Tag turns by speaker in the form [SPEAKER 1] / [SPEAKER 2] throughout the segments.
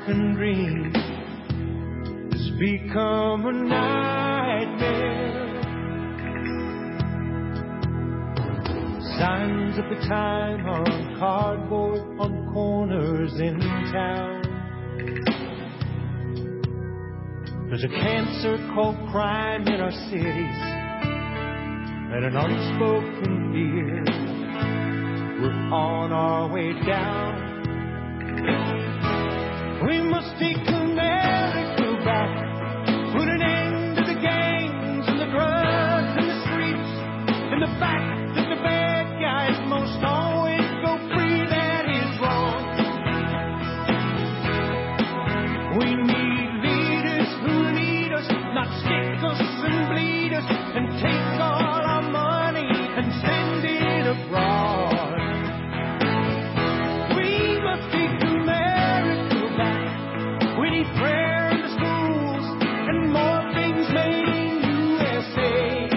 [SPEAKER 1] American dream has become a nightmare. Signs of the time on cardboard on corners in town. There's a cancer called crime in our cities and an unspoken fear. We're on our way down. We must take America back. Put an end to the gangs and the drugs and the streets and the fact that the bad guys most always go free. That is wrong. We need leaders who lead us, not stick us and bleed us and take all our money and send it abroad. We must take America back. We need prayer in the schools and more things made in USA.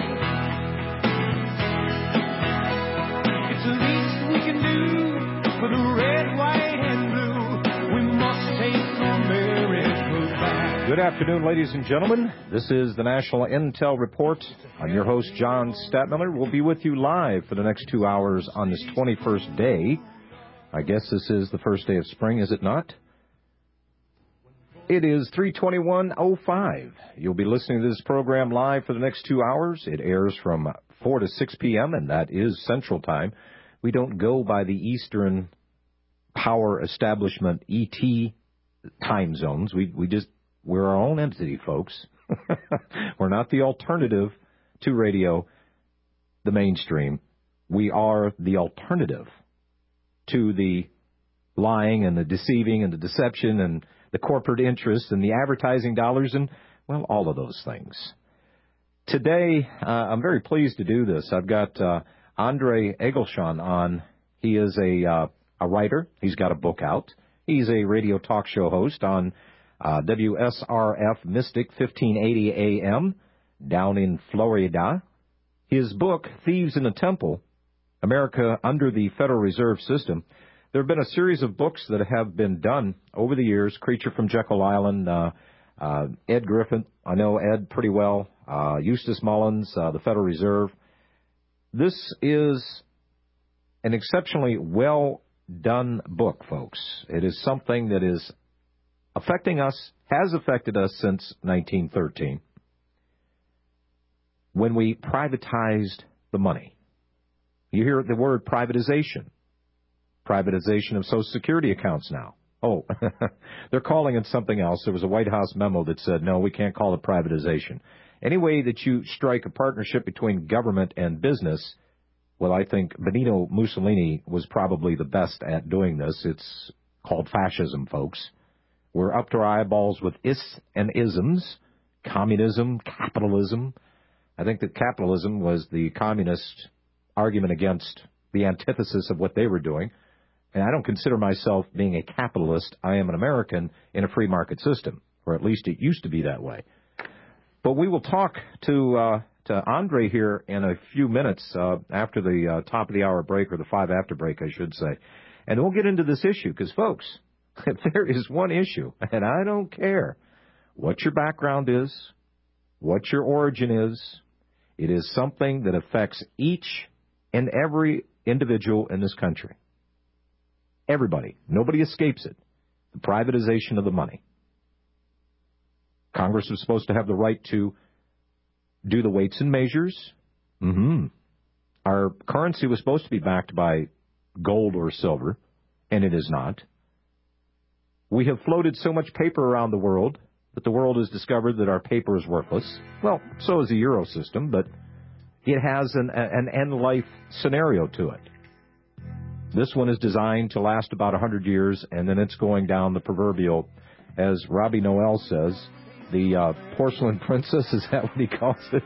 [SPEAKER 1] It's the least we can do for the red, white, and blue. We must take America back.
[SPEAKER 2] Good afternoon, ladies and gentlemen. This is the National Intel Report. I'm your host, John Statmiller. We'll be with you live for the next 2 hours on this 21st day. I guess this is the first day of spring, is it not? It is 3/21/05. You'll be listening to this program live for the next 2 hours. It airs from 4 to 6 p.m., and that is Central Time. We don't go by the Eastern Power Establishment, ET, time zones. We're our own entity, folks. We're not the alternative to radio, the mainstream. We are the alternative to the lying and the deceiving and the deception and the corporate interests and the advertising dollars and, well, all of those things. Today, I'm very pleased to do this. I've got Andre Egelshan on. He is a writer. He's got a book out. He's a radio talk show host on WSRF Mystic 1580 AM down in Florida. His book, Thieves in the Temple, America Under the Federal Reserve System. There have been a series of books that have been done over the years. Creature from Jekyll Island, Ed Griffin, I know Ed pretty well, Eustace Mullins, the Federal Reserve. This is an exceptionally well-done book, folks. It is something that is affecting us, has affected us since 1913, when we privatized the money. You hear the word privatization. Privatization of Social Security accounts now. Oh, they're calling it something else. There was a White House memo that said, no, we can't call it privatization. Any way that you strike a partnership between government and business, well, I think Benito Mussolini was probably the best at doing this. It's called fascism, folks. We're up to our eyeballs with is and isms, communism, capitalism. I think that capitalism was the communist argument against the antithesis of what they were doing. And I don't consider myself being a capitalist. I am an American in a free market system, or at least it used to be that way. But we will talk to Andre here in a few minutes after the top of the hour break, or the 5 after break, I should say. And we'll get into this issue because, folks, there is one issue, and I don't care what your background is, what your origin is. It is something that affects each and every individual in this country. Everybody. Nobody escapes it. The privatization of the money. Congress was supposed to have the right to do the weights and measures. Our currency was supposed to be backed by gold or silver, and it is not. We have floated so much paper around the world that the world has discovered that our paper is worthless. Well, so is the Euro system, but it has an end-life scenario to it. This one is designed to last about 100 years, and then it's going down the proverbial, as Robbie Noel says, the porcelain princess, is that what he calls it?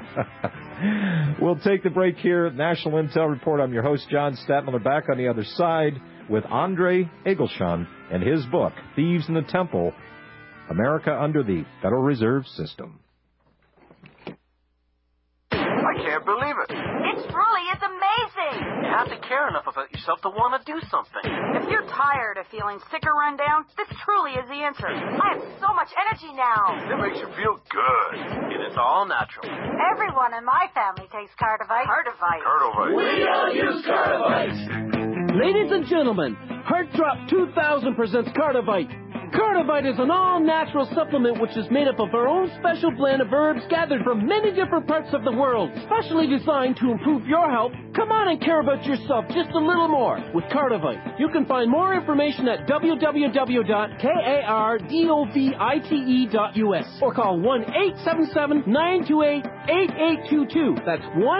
[SPEAKER 2] We'll take the break here. National Intel Report. I'm your host, John Statmiller, back on the other side with Andre Egelshan and his book, Thieves in the Temple, America Under the Federal Reserve System.
[SPEAKER 3] I can't believe it.
[SPEAKER 4] It truly is amazing.
[SPEAKER 5] You have to care enough about yourself to want to do something.
[SPEAKER 4] If you're tired of feeling sick or run down, this truly is the answer. I have so much energy now.
[SPEAKER 3] It makes you feel good.
[SPEAKER 5] And it's all natural.
[SPEAKER 4] Everyone in my family takes Cardivite.
[SPEAKER 3] Cardivite.
[SPEAKER 1] We all use Cardivite.
[SPEAKER 6] Ladies and gentlemen, Heart Drop 2000 presents Cardivite. Cardivite is an all-natural supplement which is made up of our own special blend of herbs gathered from many different parts of the world, specially designed to improve your health. Come on and care about yourself just a little more with Cardivite. You can find more information at www.kardovite.us or call 1-877-928-8822. That's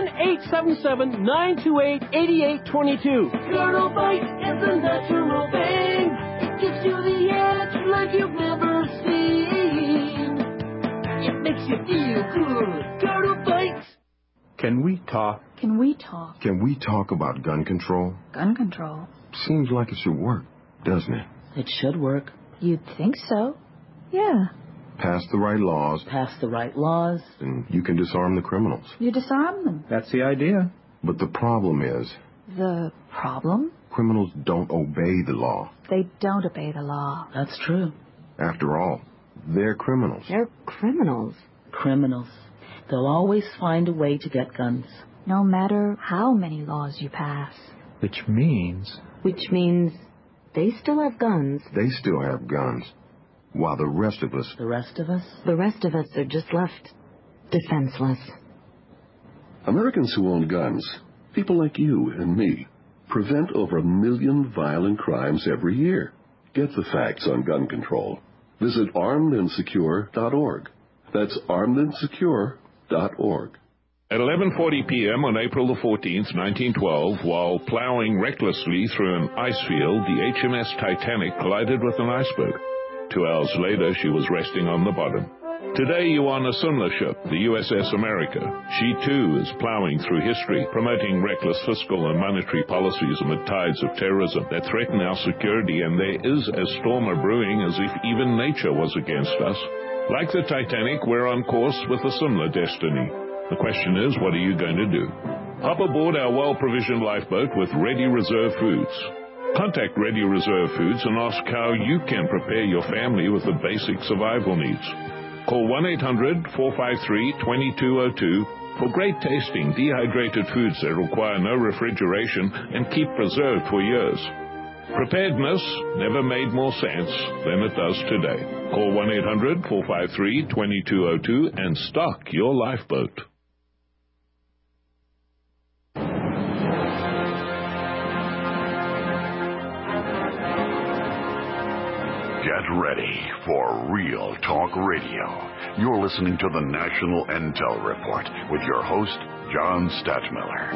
[SPEAKER 6] 1-877-928-8822. Cardivite is a natural thing. It gives you the edge like you've never seen. It makes you feel good. Cardivite.
[SPEAKER 7] Can we talk?
[SPEAKER 8] Can we talk?
[SPEAKER 9] Can we talk about gun control?
[SPEAKER 8] Gun control?
[SPEAKER 9] Seems like it should work, doesn't it?
[SPEAKER 10] It should work.
[SPEAKER 8] You'd think so. Yeah.
[SPEAKER 9] Pass the right laws.
[SPEAKER 10] Pass the right laws.
[SPEAKER 9] And you can disarm the criminals.
[SPEAKER 8] You disarm them.
[SPEAKER 2] That's the idea.
[SPEAKER 9] But the problem is...
[SPEAKER 8] The problem?
[SPEAKER 9] Criminals don't obey the law.
[SPEAKER 8] They don't obey the law.
[SPEAKER 10] That's true.
[SPEAKER 9] After all, they're criminals.
[SPEAKER 8] They're criminals.
[SPEAKER 10] Criminals. They'll always find a way to get guns.
[SPEAKER 8] No matter how many laws you pass.
[SPEAKER 7] Which means
[SPEAKER 8] they still have guns.
[SPEAKER 9] They still have guns. While the rest of us...
[SPEAKER 10] The rest of us?
[SPEAKER 8] The rest of us are just left defenseless.
[SPEAKER 11] Americans who own guns, people like you and me, prevent over 1 million violent crimes every year. Get the facts on gun control. Visit armedandsecure.org. That's armedandsecure.org.
[SPEAKER 12] At 11:40 p.m. on April the 14th, 1912, while plowing recklessly through an ice field, the HMS Titanic collided with an iceberg. 2 hours later, she was resting on the bottom. Today, you are on a similar ship, the USS America. She, too, is plowing through history, promoting reckless fiscal and monetary policies amid tides of terrorism that threaten our security, and there is a storm brewing as if even nature was against us. Like the Titanic, we're on course with a similar destiny. The question is, what are you going to do? Hop aboard our well-provisioned lifeboat with Ready Reserve Foods. Contact Ready Reserve Foods and ask how you can prepare your family with the basic survival needs. Call 1-800-453-2202 for great tasting, dehydrated foods that require no refrigeration and keep preserved for years. Preparedness never made more sense than it does today. Call 1-800-453-2202 and stock your lifeboat.
[SPEAKER 13] Get ready for Real Talk Radio. You're listening to the National Intel Report with your host, John Stadtmiller.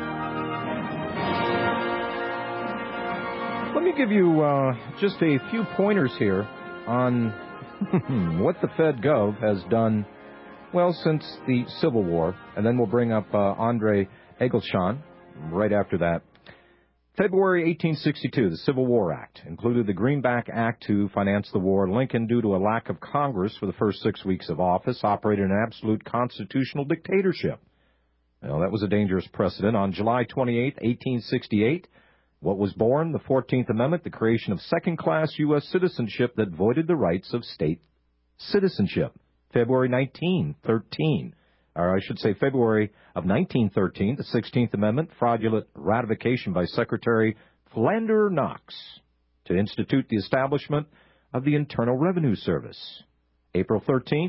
[SPEAKER 2] Let me give you just a few pointers here on what the FedGov has done, well, since the Civil War. And then we'll bring up Andre Eggleston right after that. February 1862, the Civil War Act included the Greenback Act to finance the war. Lincoln, due to a lack of Congress for the first 6 weeks of office, operated an absolute constitutional dictatorship. Well, that was a dangerous precedent. On July 28, 1868, what was born? The 14th Amendment, the creation of second-class U.S. citizenship that voided the rights of state citizenship. February 1913. Or I should say February of 1913, the 16th Amendment, fraudulent ratification by Secretary Philander Knox to institute the establishment of the Internal Revenue Service. April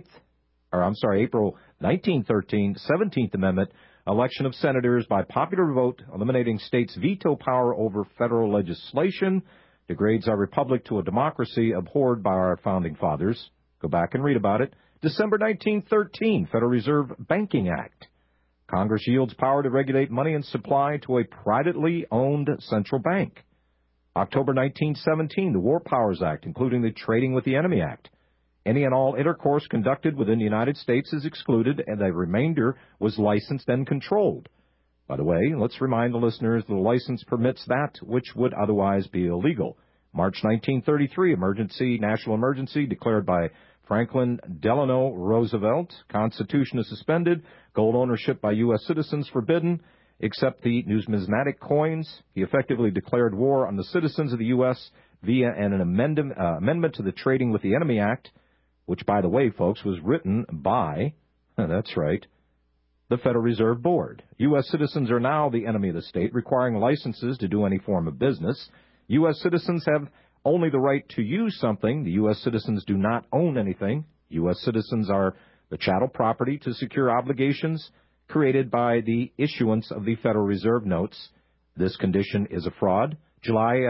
[SPEAKER 2] 1913, 17th Amendment, election of senators by popular vote, eliminating states' veto power over federal legislation, degrades our republic to a democracy abhorred by our founding fathers. Go back and read about it. December 1913, Federal Reserve Banking Act. Congress yields power to regulate money and supply to a privately owned central bank. October 1917, the War Powers Act, including the Trading with the Enemy Act. Any and all intercourse conducted within the United States is excluded, and the remainder was licensed and controlled. By the way, let's remind the listeners the license permits that which would otherwise be illegal. March 1933, national emergency declared by Franklin Delano Roosevelt. Constitution is suspended. Gold ownership by U.S. citizens forbidden, except the numismatic coins. He effectively declared war on the citizens of the U.S. via an amendment to the Trading with the Enemy Act, which, by the way, folks, was written by, that's right, the Federal Reserve Board. U.S. citizens are now the enemy of the state, requiring licenses to do any form of business. U.S. citizens have only the right to use something. The U.S. citizens do not own anything. U.S. citizens are the chattel property to secure obligations created by the issuance of the Federal Reserve notes. This condition is a fraud. July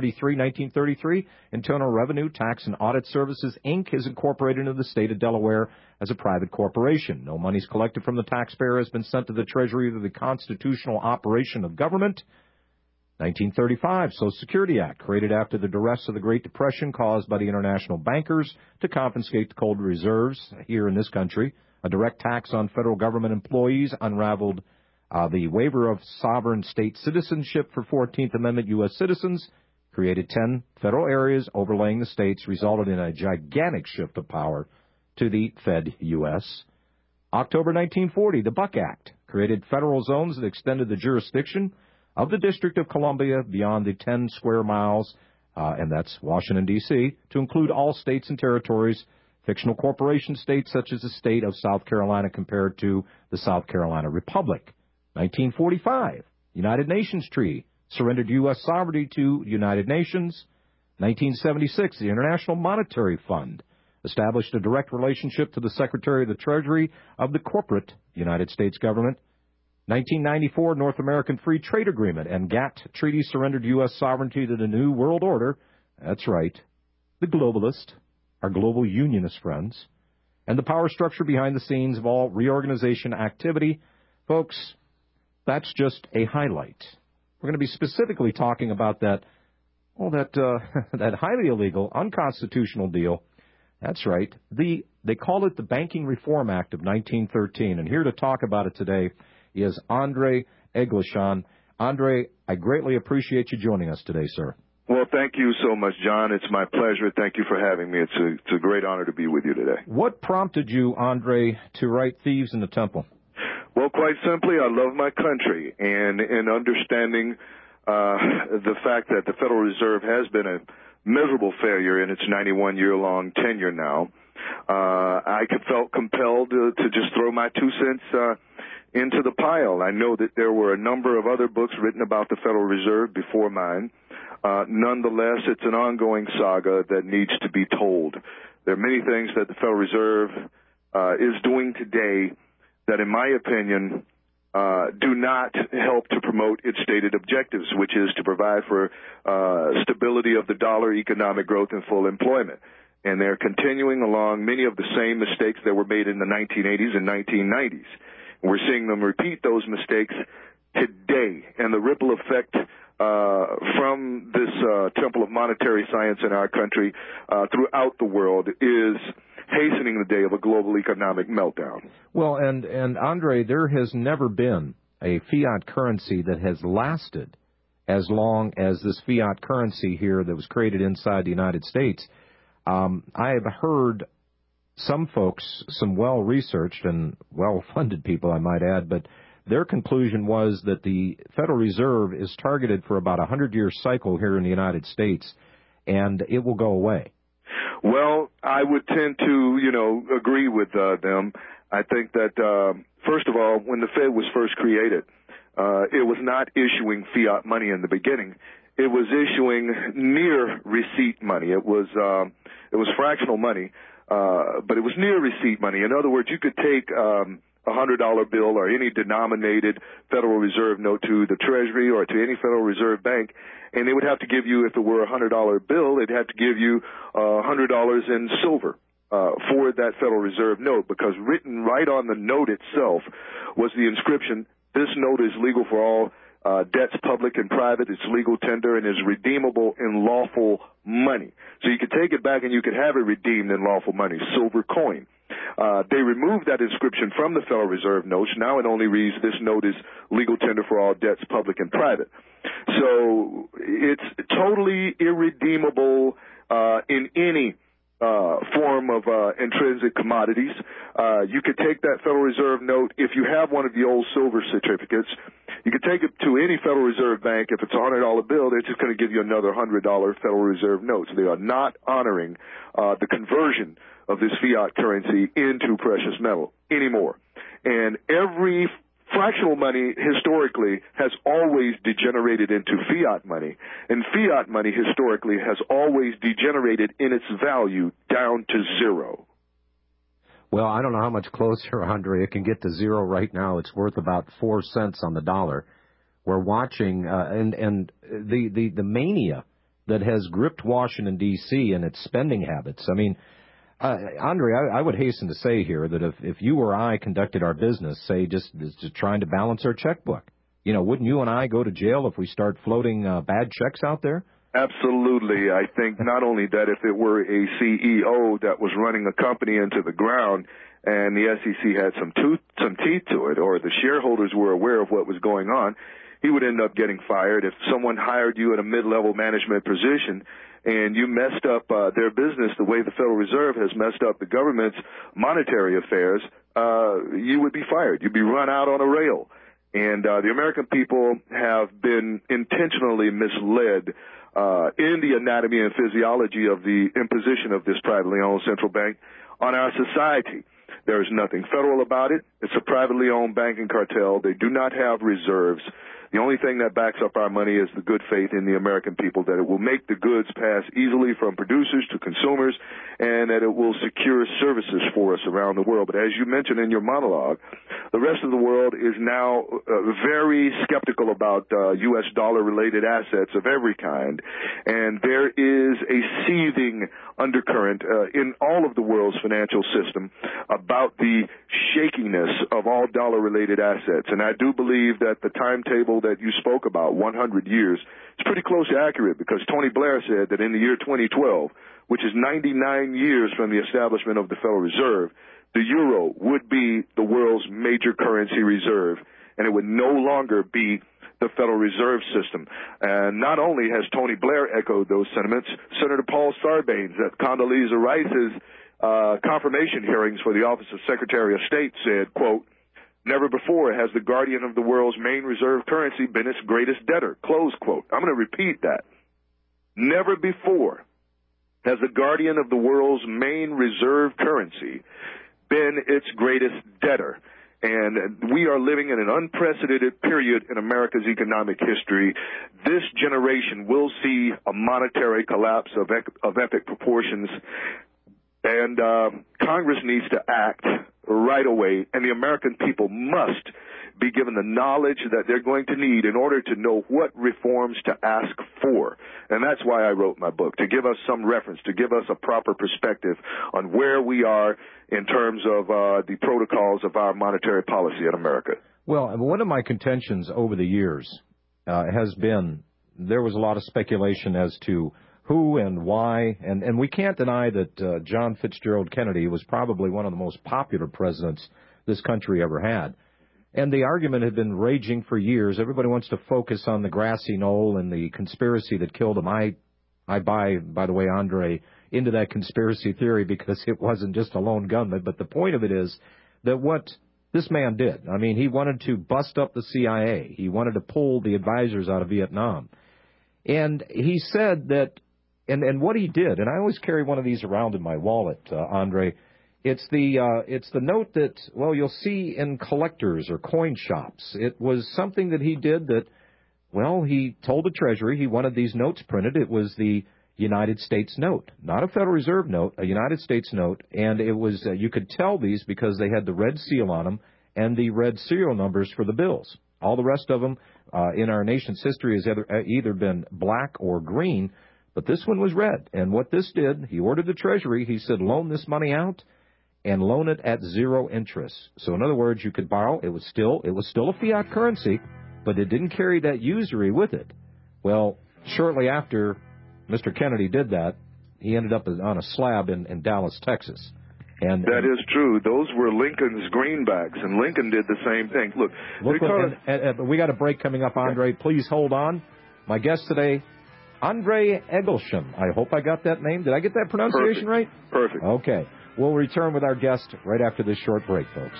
[SPEAKER 2] 1933, Internal Revenue, Tax and Audit Services, Inc. is incorporated into the state of Delaware as a private corporation. No monies collected from the taxpayer has been sent to the Treasury or the constitutional operation of government. 1935, Social Security Act, created after the duress of the Great Depression caused by the international bankers to confiscate the cold reserves here in this country. A direct tax on federal government employees unraveled the waiver of sovereign state citizenship for 14th Amendment U.S. citizens, created 10 federal areas overlaying the states, resulted in a gigantic shift of power to the Fed U.S. October 1940, the Buck Act, created federal zones that extended the jurisdiction of the District of Columbia beyond the 10 square miles, and that's Washington, D.C., to include all states and territories, fictional corporation states such as the state of South Carolina compared to the South Carolina Republic. 1945, United Nations Treaty, surrendered U.S. sovereignty to United Nations. 1976, the International Monetary Fund established a direct relationship to the Secretary of the Treasury of the corporate United States government. 1994, North American Free Trade Agreement and GATT Treaty surrendered U.S. sovereignty to the New World Order. That's right, the globalist, our global unionist friends, and the power structure behind the scenes of all reorganization activity. Folks, that's just a highlight. We're going to be specifically talking about that highly illegal, unconstitutional deal. That's right. They call it the Banking Reform Act of 1913. And here to talk about it today is Andre Eglishan. Andre, I greatly appreciate you joining us today, sir.
[SPEAKER 14] Well, thank you so much, John. It's my pleasure. Thank you for having me. It's a great honor to be with you today.
[SPEAKER 2] What prompted you, Andre, to write Thieves in the Temple?
[SPEAKER 14] Well, quite simply, I love my country, and in understanding the fact that the Federal Reserve has been a miserable failure in its 91-year-long tenure now, I felt compelled to just throw my 2 cents into the pile. I know that there were a number of other books written about the Federal Reserve before mine. Nonetheless, it's an ongoing saga that needs to be told. There are many things that the Federal Reserve is doing today that, in my opinion, do not help to promote its stated objectives, which is to provide for stability of the dollar, economic growth, and full employment. And they're continuing along many of the same mistakes that were made in the 1980s and 1990s. We're seeing them repeat those mistakes today, and the ripple effect from this temple of monetary science in our country throughout the world is hastening the day of a global economic meltdown.
[SPEAKER 2] Well, and Andre, there has never been a fiat currency that has lasted as long as this fiat currency here that was created inside the United States. I have heard some folks, some well-researched and well-funded people, I might add, but their conclusion was that the Federal Reserve is targeted for about a 100-year cycle here in the United States, and it will go away.
[SPEAKER 14] Well, I would tend to, agree with them. I think that, first of all, when the Fed was first created, it was not issuing fiat money in the beginning. It was issuing near receipt money. It was fractional money, but it was near receipt money. In other words, you could take a $100 bill or any denominated Federal Reserve note to the Treasury or to any Federal Reserve Bank, and they would have to give you, if it were a $100 bill, they'd have to give you $100 in silver for that Federal Reserve note, because written right on the note itself was the inscription, "This note is legal for all debts, public and private. It's legal tender and is redeemable in lawful money." So you could take it back and you could have it redeemed in lawful money, silver coin. They removed that inscription from the Federal Reserve notes. Now it only reads, "This note is legal tender for all debts, public and private." So it's totally irredeemable in any form of intrinsic commodities. You could take that Federal Reserve note, if you have one of the old silver certificates, you could take it to any Federal Reserve bank. If it's a $100 bill, they're just going to give you another $100 Federal Reserve note. So they are not honoring the conversion of this fiat currency into precious metal anymore. And every fractional money historically has always degenerated into fiat money, and fiat money historically has always degenerated in its value down to zero.
[SPEAKER 2] Well, I don't know how much closer, Andre, it can get to zero right now. It's worth about 4 cents on the dollar. We're watching, and the mania that has gripped Washington, D.C. and its spending habits. I mean, Andre, I would hasten to say here that if you or I conducted our business, say, just trying to balance our checkbook, wouldn't you and I go to jail if we start floating bad checks out there?
[SPEAKER 14] Absolutely. I think not only that, if it were a CEO that was running a company into the ground and the SEC had some teeth to it, or the shareholders were aware of what was going on, he would end up getting fired. If someone hired you at a mid-level management position and you messed up their business the way the Federal Reserve has messed up the government's monetary affairs, you would be fired. You'd be run out on a rail. And the American people have been intentionally misled in the anatomy and physiology of the imposition of this privately owned central bank on our society. There is nothing federal about it. It's a privately owned banking cartel. They do not have reserves. The only thing that backs up our money is the good faith in the American people that it will make the goods pass easily from producers to consumers, and that it will secure services for us around the world. But as you mentioned in your monologue, the rest of the world is now very skeptical about U.S. dollar-related assets of every kind, and there is a seething undercurrent in all of the world's financial system about the shakiness of all dollar-related assets. And I do believe that the timetable that you spoke about, 100 years, is pretty close to accurate, because Tony Blair said that in the year 2012, which is 99 years from the establishment of the Federal Reserve, the euro would be the world's major currency reserve, and it would no longer be the Federal Reserve System. And not only has Tony Blair echoed those sentiments, Senator Paul Sarbanes at Condoleezza Rice's confirmation hearings for the Office of Secretary of State said, quote, "Never before has the guardian of the world's main reserve currency been its greatest debtor," close quote. I'm going to repeat that. Never before has the guardian of the world's main reserve currency been its greatest debtor. And we are living in an unprecedented period in America's economic history. This generation will see a monetary collapse of epic proportions. And Congress needs to act right away, and the American people must be given the knowledge that they're going to need in order to know what reforms to ask for. And that's why I wrote my book, to give us some reference, to give us a proper perspective on where we are in terms of the protocols of our monetary policy in America.
[SPEAKER 2] Well, one of my contentions over the years has been there was a lot of speculation as to who and why, and we can't deny that John Fitzgerald Kennedy was probably one of the most popular presidents this country ever had. And the argument had been raging for years. Everybody wants to focus on the grassy knoll and the conspiracy that killed him. I buy, by the way, Andre, into that conspiracy theory because it wasn't just a lone gunman. But the point of it is that what this man did, I mean, he wanted to bust up the CIA. He wanted to pull the advisors out of Vietnam. And he said that, and what he did, and I always carry one of these around in my wallet, Andre, it's the note that, well, you'll see in collectors or coin shops. It was something that he did that, well, he told the Treasury he wanted these notes printed. It was the United States note, not a Federal Reserve note, a United States note. And it was, you could tell these because they had the red seal on them and the red serial numbers for the bills. All the rest of them in our nation's history has either been black or green, but this one was red. And what this did, he ordered the Treasury, he said, loan this money out and loan it at zero interest. So in other words, you could borrow. It was still a fiat currency, but it didn't carry that usury with it. Well, shortly after Mr. Kennedy did that, he ended up on a slab in Dallas, Texas. And
[SPEAKER 14] that is true. Those were Lincoln's greenbacks, and Lincoln did the same thing. Look,
[SPEAKER 2] we got a break coming up, Andre. Please hold on. My guest today, Andre Eglesham. I hope I got that name. Did I get that pronunciation right?
[SPEAKER 14] Perfect.
[SPEAKER 2] Okay. We'll return with our guest right after this short break, folks.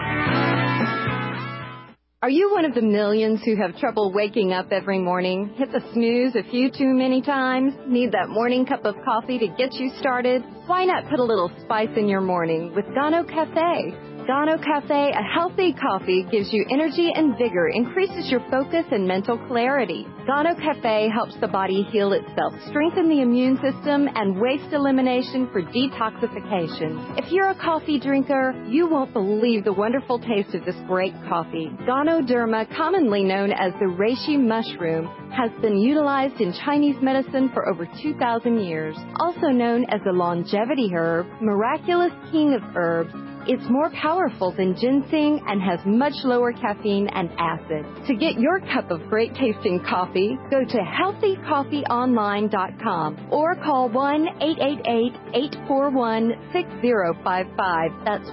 [SPEAKER 15] Are you one of the millions who have trouble waking up every morning? Hit the snooze a few too many times? Need that morning cup of coffee to get you started? Why not put a little spice in your morning with Gano Cafe? Gano Cafe, a healthy coffee, gives you energy and vigor, increases your focus and mental clarity. Gano Cafe helps the body heal itself, strengthen the immune system, and waste elimination for detoxification. If you're a coffee drinker, you won't believe the wonderful taste of this great coffee. Ganoderma, commonly known as the reishi mushroom, has been utilized in Chinese medicine for over 2,000 years. Also known as the longevity herb, miraculous king of herbs, it's more powerful than ginseng and has much lower caffeine and acid. To get your cup of great tasting coffee, go to healthycoffeeonline.com or call 1-888-841-6055. That's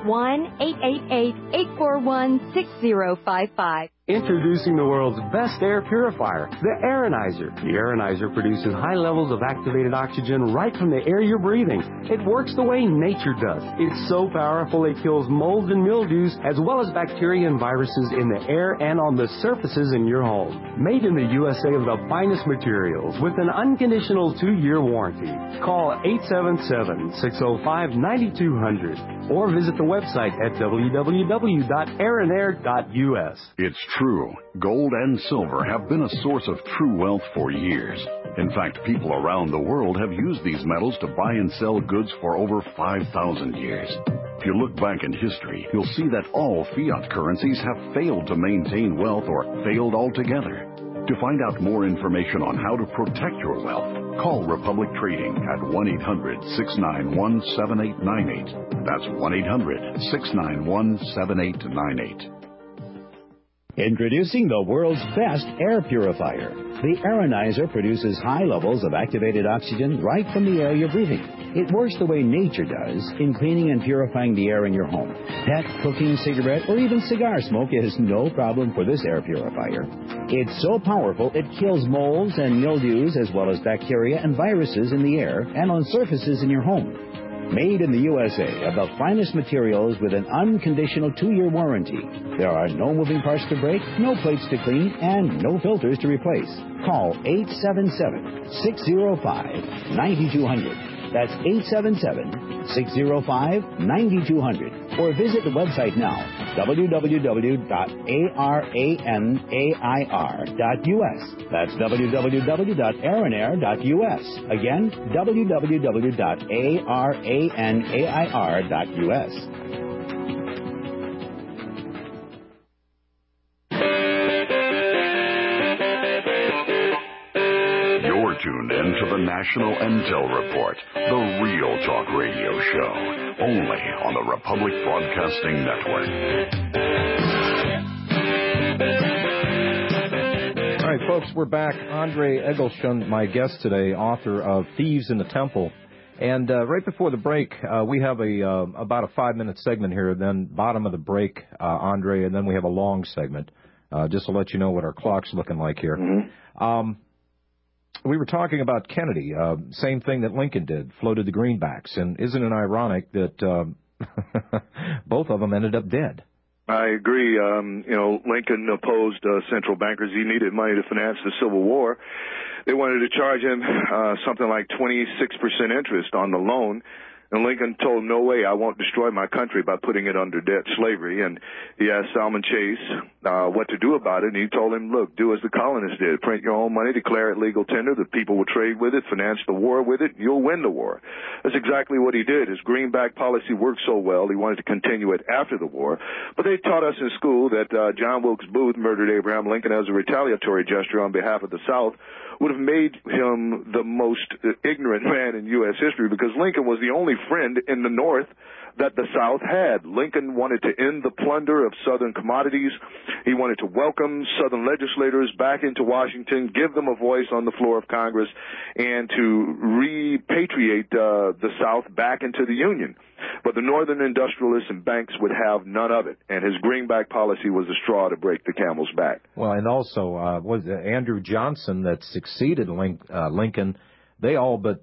[SPEAKER 15] 1-888-841-6055.
[SPEAKER 16] Introducing the world's best air purifier, the Aeronizer. The Aeronizer produces high levels of activated oxygen right from the air you're breathing. It works the way nature does. It's so powerful it kills molds and mildews as well as bacteria and viruses in the air and on the surfaces in your home. Made in the USA of the finest materials with an unconditional 2-year warranty. Call 877-605-9200 or visit the website at www.aeronair.us.
[SPEAKER 13] It's true. Gold and silver have been a source of true wealth for years. In fact, people around the world have used these metals to buy and sell goods for over 5,000 years. If you look back in history, you'll see that all fiat currencies have failed to maintain wealth or failed altogether. To find out more information on how to protect your wealth, call Republic Trading at 1-800-691-7898. That's 1-800-691-7898.
[SPEAKER 17] Introducing the world's best air purifier. The Aeronizer produces high levels of activated oxygen right from the air you're breathing. It works the way nature does in cleaning and purifying the air in your home. Pet, cooking, cigarette, or even cigar smoke is no problem for this air purifier. It's so powerful it kills molds and mildews as well as bacteria and viruses in the air and on surfaces in your home. Made in the USA of the finest materials with an unconditional 2-year warranty. There are no moving parts to break, no plates to clean, and no filters to replace. Call 877-605-9200. That's 877-605-9200. Or visit the website now, www.aeronair.us. That's www.aeronair.us. Again, www.aeronair.us.
[SPEAKER 13] Tuned in to the National Intel Report, the Real Talk Radio Show, only on the Republic Broadcasting Network.
[SPEAKER 2] All right, folks, we're back. Andre Eglesham, my guest today, author of Thieves in the Temple. And right before the break, we have about a 5-minute segment here, then bottom of the break, Andre, and then we have a long segment, just to let you know what our clock's looking like here. Mm-hmm. We were talking about Kennedy, same thing that Lincoln did, floated the greenbacks. And isn't it ironic that both of them ended up dead?
[SPEAKER 14] I agree. Lincoln opposed central bankers. He needed money to finance the Civil War. They wanted to charge him something like 26% interest on the loan. And Lincoln told him, no way, I won't destroy my country by putting it under debt slavery. And he asked Salmon Chase what to do about it. And he told him, look, do as the colonists did. Print your own money, declare it legal tender. The people will trade with it, finance the war with it. You'll win the war. That's exactly what he did. His greenback policy worked so well, he wanted to continue it after the war. But they taught us in school that John Wilkes Booth murdered Abraham Lincoln as a retaliatory gesture on behalf of the South. Would have made him the most ignorant man in U.S. history, because Lincoln was the only friend in the North that the South had. Lincoln wanted to end the plunder of Southern commodities. He wanted to welcome Southern legislators back into Washington, give them a voice on the floor of Congress, and to repatriate the South back into the Union. But the northern industrialists and banks would have none of it, and his greenback policy was the straw to break the camel's back.
[SPEAKER 2] Well, and also was Andrew Johnson that succeeded Lincoln. They all but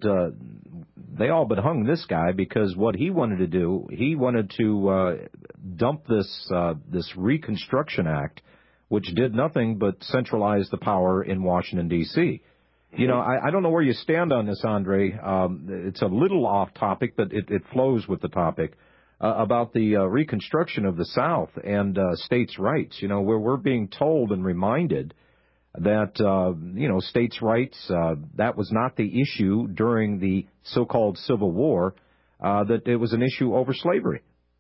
[SPEAKER 2] hung this guy because what he wanted to do, he wanted to dump this Reconstruction Act, which did nothing but centralize the power in Washington, D.C. You know, I don't know where you stand on this, Andre. It's a little off topic, but it flows with the topic about the reconstruction of the South and states' rights. You know, where we're being told and reminded that, states' rights, that was not the issue during the so-called Civil War, that it was an issue over slavery.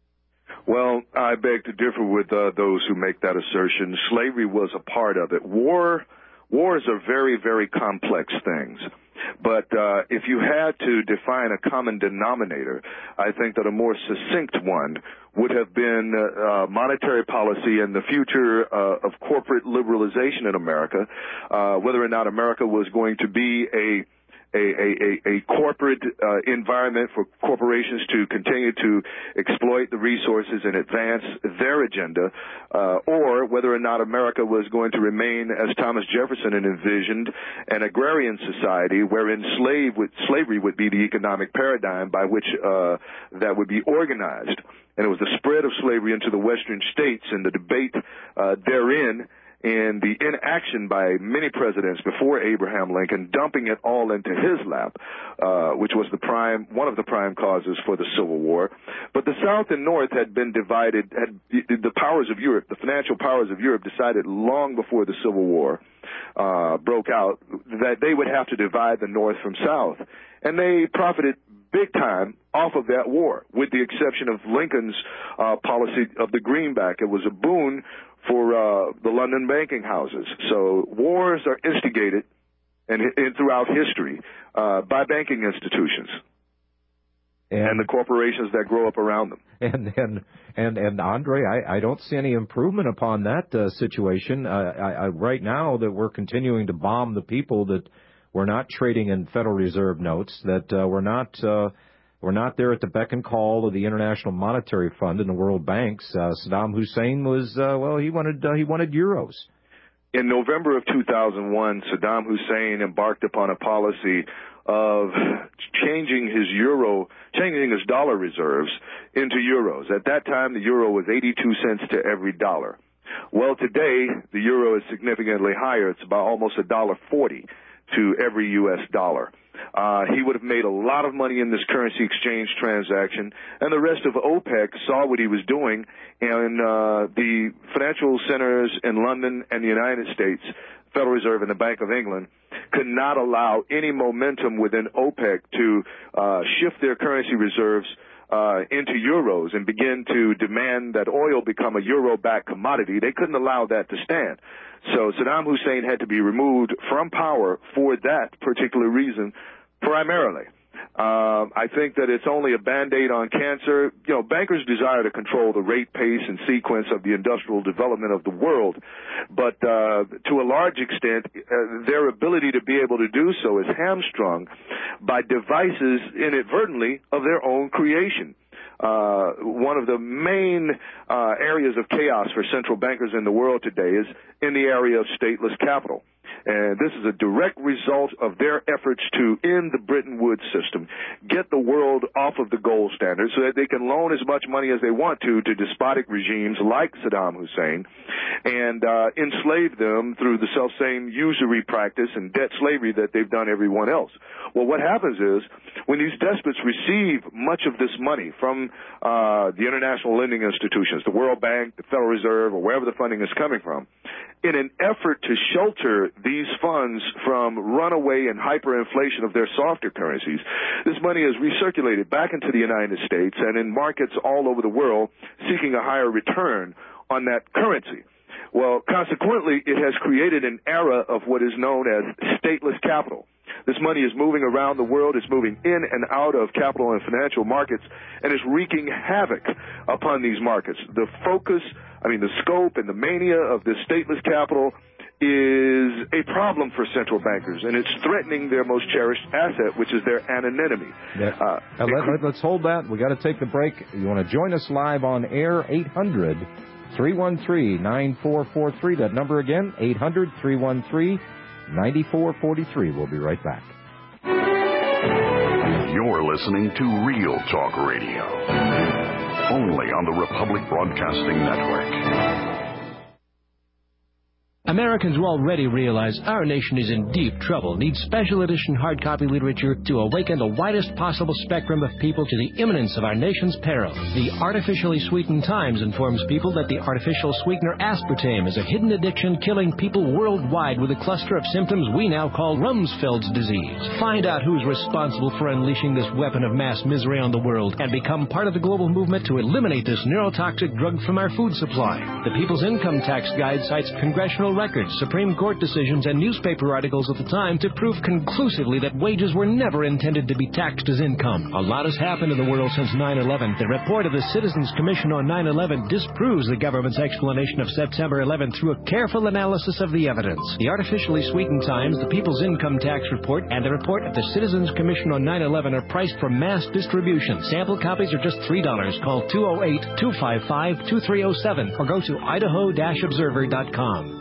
[SPEAKER 14] Well, I beg to differ with those who make that assertion. Slavery was a part of it. Wars are very, very complex things. But if you had to define a common denominator, I think that a more succinct one would have been monetary policy and the future of corporate liberalization in America, whether or not America was going to be a corporate environment for corporations to continue to exploit the resources and advance their agenda, or whether or not America was going to remain, as Thomas Jefferson had envisioned, an agrarian society wherein slavery would be the economic paradigm by which that would be organized. And it was the spread of slavery into the western states and the debate therein, and the inaction by many presidents before Abraham Lincoln, dumping it all into his lap, which was one of the prime causes for the Civil War. But the South and North had been divided. The powers of Europe, the financial powers of Europe, decided long before the Civil War broke out that they would have to divide the North from South, and they profited big time off of that war, with the exception of Lincoln's policy of the greenback. It was a boon for the London banking houses. So wars are instigated and throughout history by banking institutions and the corporations that grow up around them.
[SPEAKER 2] And Andre, I don't see any improvement upon that situation. Right now that we're continuing to bomb the people, that we're not trading in Federal Reserve notes, that we're not there at the beck and call of the International Monetary Fund and the World Banks. Saddam Hussein was, he wanted euros.
[SPEAKER 14] In November of 2001, Saddam Hussein embarked upon a policy of changing his dollar reserves into euros. At that time, the euro was 82 cents to every dollar. Well, today, the euro is significantly higher. It's about almost $1.40 to every U.S. dollar. He would have made a lot of money in this currency exchange transaction, and the rest of OPEC saw what he was doing, and the financial centers in London and the United States, Federal Reserve and the Bank of England, could not allow any momentum within OPEC to shift their currency reserves into euros and begin to demand that oil become a euro-backed commodity. They couldn't allow that to stand. So Saddam Hussein had to be removed from power for that particular reason, primarily. I think that it's only a Band-Aid on cancer. You know, bankers desire to control the rate, pace, and sequence of the industrial development of the world, but to a large extent, their ability to be able to do so is hamstrung by devices inadvertently of their own creation. One of the main areas of chaos for central bankers in the world today is in the area of stateless capital. And this is a direct result of their efforts to end the Bretton Woods system, get the world off of the gold standard so that they can loan as much money as they want to despotic regimes like Saddam Hussein and enslave them through the self-same usury practice and debt slavery that they've done everyone else. Well, what happens is when these despots receive much of this money from the international lending institutions, the World Bank, the Federal Reserve, or wherever the funding is coming from, in an effort to shelter these funds from runaway and hyperinflation of their softer currencies, this money is recirculated back into the United States and in markets all over the world seeking a higher return on that currency. Well, consequently, it has created an era of what is known as stateless capital. This money is moving around the world. It's moving in and out of capital and financial markets, and it's wreaking havoc upon these markets. The scope and the mania of this stateless capital is a problem for central bankers, and it's threatening their most cherished asset, which is their anonymity.
[SPEAKER 2] Let's hold that. We got to take the break. You want to join us live on air? 800-313-9443. That number again, 800-313-9443. We'll be right back.
[SPEAKER 13] You're listening to Real Talk Radio, only on the Republic Broadcasting Network.
[SPEAKER 18] Americans will already realize our nation is in deep trouble, needs special edition hard copy literature to awaken the widest possible spectrum of people to the imminence of our nation's peril. The Artificially Sweetened Times informs people that the artificial sweetener aspartame is a hidden addiction killing people worldwide with a cluster of symptoms we now call Rumsfeld's disease. Find out who's responsible for unleashing this weapon of mass misery on the world and become part of the global movement to eliminate this neurotoxic drug from our food supply. The People's Income Tax Guide cites congressional records, Supreme Court decisions, and newspaper articles of the time to prove conclusively that wages were never intended to be taxed as income. A lot has happened in the world since 9/11. The report of the Citizens Commission on 9/11 disproves the government's explanation of September 11 through a careful analysis of the evidence. The Artificially Sweetened Times, the People's Income Tax Report, and the report of the Citizens Commission on 9/11 are priced for mass distribution. Sample copies are just $3. Call 208-255-2307 or go to idaho-observer.com.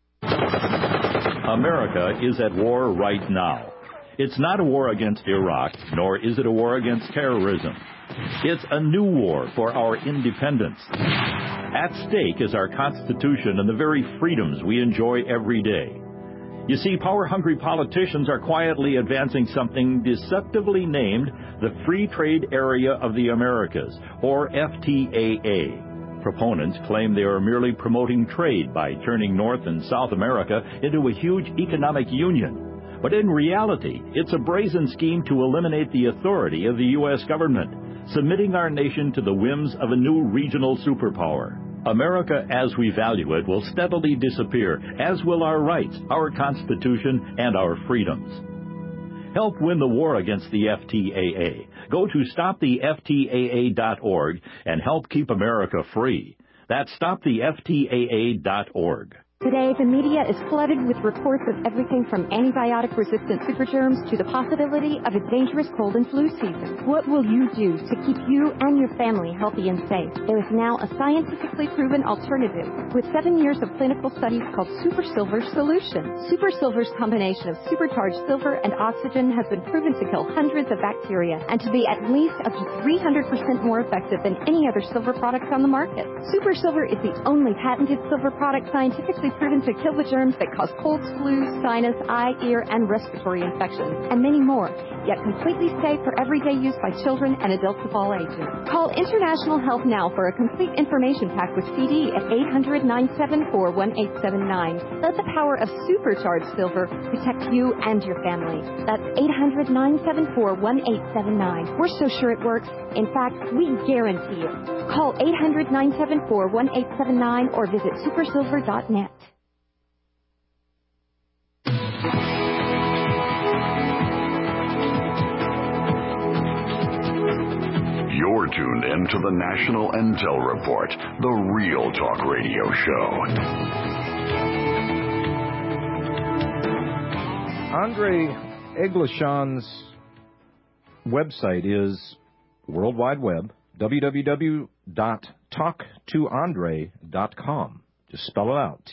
[SPEAKER 19] America is at war right now. It's not a war against Iraq, nor is it a war against terrorism. It's a new war for our independence. At stake is our Constitution and the very freedoms we enjoy every day. You see, power-hungry politicians are quietly advancing something deceptively named the Free Trade Area of the Americas, or FTAA. Proponents claim they are merely promoting trade by turning North and South America into a huge economic union. But in reality, it's a brazen scheme to eliminate the authority of the U.S. government, submitting our nation to the whims of a new regional superpower. America, as we value it, will steadily disappear, as will our rights, our Constitution, and our freedoms. Help win the war against the FTAA. Go to stoptheftaa.org and help keep America free. That's stoptheftaa.org.
[SPEAKER 15] Today, the media is flooded with reports of everything from antibiotic-resistant supergerms to the possibility of a dangerous cold and flu season. What will you do to keep you and your family healthy and safe? There is now a scientifically proven alternative with 7 years of clinical studies called Super Silver Solution. Super Silver's combination of supercharged silver and oxygen has been proven to kill hundreds of bacteria and to be at least up to 300% more effective than any other silver product on the market. Super Silver is the only patented silver product scientifically proven to kill the germs that cause colds, flus, sinus, eye, ear, and respiratory infections, and many more, yet completely safe for everyday use by children and adults of all ages. Call International Health now for a complete information pack with CD at 800-974-1879. Let the power of supercharged silver protect you and your family. That's 800-974-1879. We're so sure it works. In fact, we guarantee it. Call 800-974-1879 or visit supersilver.net.
[SPEAKER 13] You're tuned in to the National Intel Report, the Real Talk Radio Show.
[SPEAKER 2] Andre Eglishan's website is World Wide Web, www.talktoandre.com. Just spell it out,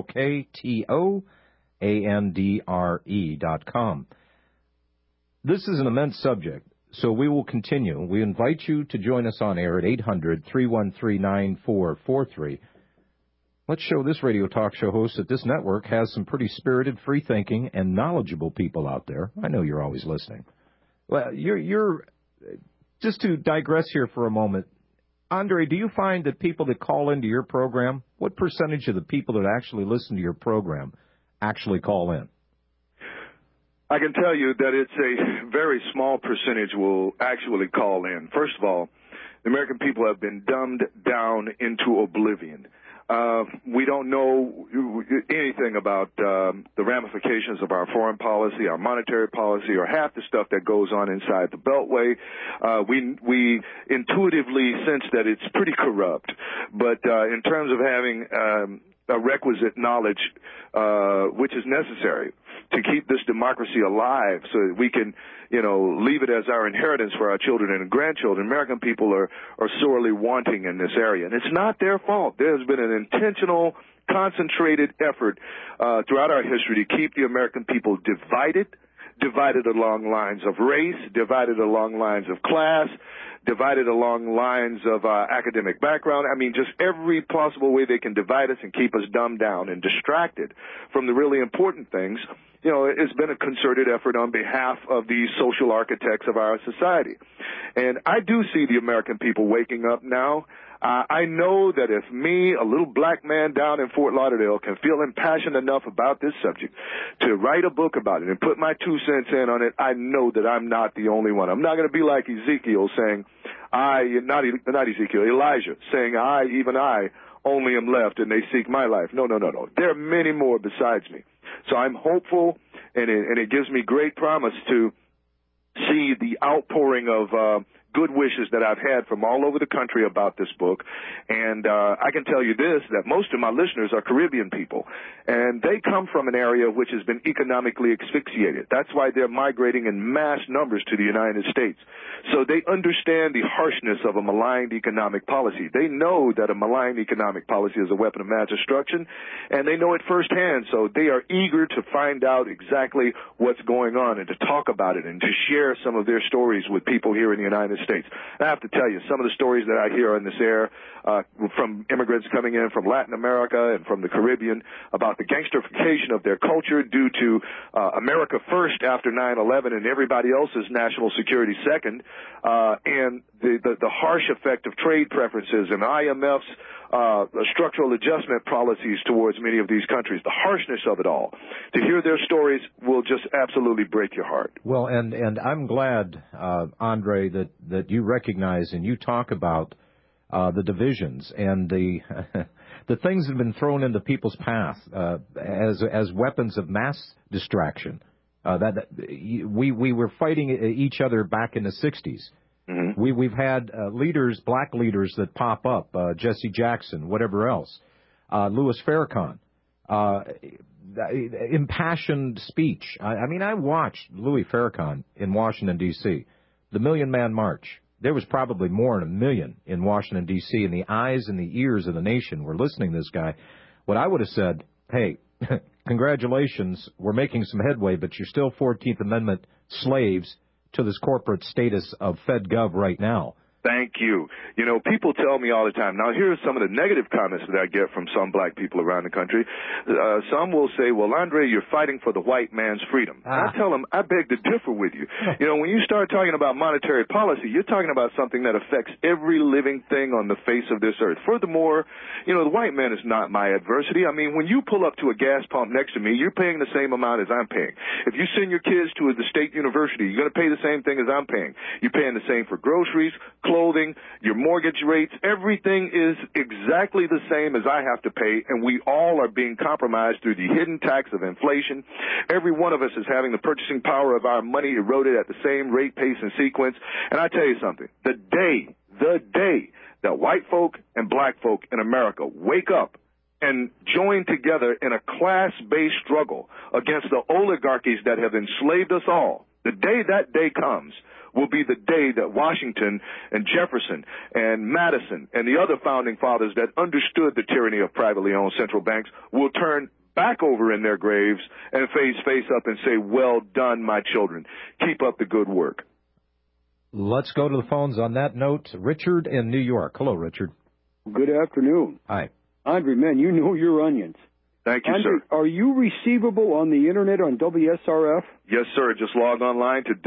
[SPEAKER 2] TalkToandre.com. This is an immense subject, so we will continue. We invite you to join us on air at 800-313-9443. Let's show this radio talk show host that this network has some pretty spirited, free-thinking, and knowledgeable people out there. I know you're always listening. Well, you're just to digress here for a moment, Andre, do you find that people that call into your program, what percentage of the people that actually listen to your program actually call in?
[SPEAKER 14] I can tell you that it's a very small percentage will actually call in. First of all, the American people have been dumbed down into oblivion. We don't know anything about the ramifications of our foreign policy, our monetary policy, or half the stuff that goes on inside the Beltway. We intuitively sense that it's pretty corrupt. But in terms of having requisite knowledge which is necessary to keep this democracy alive so that we can, leave it as our inheritance for our children and grandchildren. American people are sorely wanting in this area. And it's not their fault. There's been an intentional, concentrated effort throughout our history to keep the American people divided along lines of race, divided along lines of class, divided along lines of academic background. I mean, just every possible way they can divide us and keep us dumbed down and distracted from the really important things. It's been a concerted effort on behalf of the social architects of our society. And I do see the American people waking up now. I know that if me, a little black man down in Fort Lauderdale, can feel impassioned enough about this subject to write a book about it and put my 2 cents in on it, I know that I'm not the only one. I'm not going to be like Ezekiel saying, Elijah saying, even I, only am left and they seek my life. No. There are many more besides me. So I'm hopeful, and it gives me great promise to see the outpouring of good wishes that I've had from all over the country about this book. And I can tell you this, that most of my listeners are Caribbean people, and they come from an area which has been economically asphyxiated. That's why they're migrating in mass numbers to the United States. So they understand the harshness of a maligned economic policy. They know that a maligned economic policy is a weapon of mass destruction, and they know it firsthand. So they are eager to find out exactly what's going on and to talk about it and to share some of their stories with people here in the United States. I have to tell you, some of the stories that I hear on this air from immigrants coming in from Latin America and from the Caribbean about the gangsterification of their culture due to America first after 9/11 and everybody else's national security second, and the harsh effect of trade preferences and IMF's structural adjustment policies towards many of these countries, the harshness of it all. To hear their stories will just absolutely break your heart.
[SPEAKER 2] Well, and I'm glad, Andre, that you recognize and you talk about the divisions and the the things that have been thrown into people's path as weapons of mass distraction. That we were fighting each other back in the 60s. Mm-hmm. We've had leaders, black leaders that pop up, Jesse Jackson, whatever else, Louis Farrakhan, impassioned speech. I watched Louis Farrakhan in Washington, D.C., the Million Man March. There was probably more than 1 million in Washington, D.C., and the eyes and the ears of the nation were listening to this guy. What I would have said, hey, congratulations, we're making some headway, but you're still 14th Amendment slaves to this corporate status of FedGov right now.
[SPEAKER 14] Thank you. People tell me all the time. Now, here are some of the negative comments that I get from some black people around the country. Some will say, well, Andre, you're fighting for the white man's freedom. I tell them, I beg to differ with you. When you start talking about monetary policy, you're talking about something that affects every living thing on the face of this earth. Furthermore, the white man is not my adversity. I mean, when you pull up to a gas pump next to me, you're paying the same amount as I'm paying. If you send your kids to the state university, you're going to pay the same thing as I'm paying. You're paying the same for groceries, clothing, your mortgage rates. Everything is exactly the same as I have to pay, and we all are being compromised through the hidden tax of inflation. Every one of us is having the purchasing power of our money eroded at the same rate, pace, and sequence. And I tell you something, the day that white folk and black folk in America wake up and join together in a class-based struggle against the oligarchies that have enslaved us all, the day that day comes will be the day that Washington and Jefferson and Madison and the other founding fathers that understood the tyranny of privately owned central banks will turn back over in their graves and face up and say, well done, my children. Keep up the good work.
[SPEAKER 2] Let's go to the phones on that note. Richard in New York. Hello, Richard.
[SPEAKER 20] Good afternoon.
[SPEAKER 2] Hi.
[SPEAKER 20] Andre, man, you know your onions.
[SPEAKER 14] Thank you,
[SPEAKER 20] Andre,
[SPEAKER 14] sir.
[SPEAKER 20] Are you receivable on the Internet on WSRF?
[SPEAKER 14] Yes, sir. Just log online to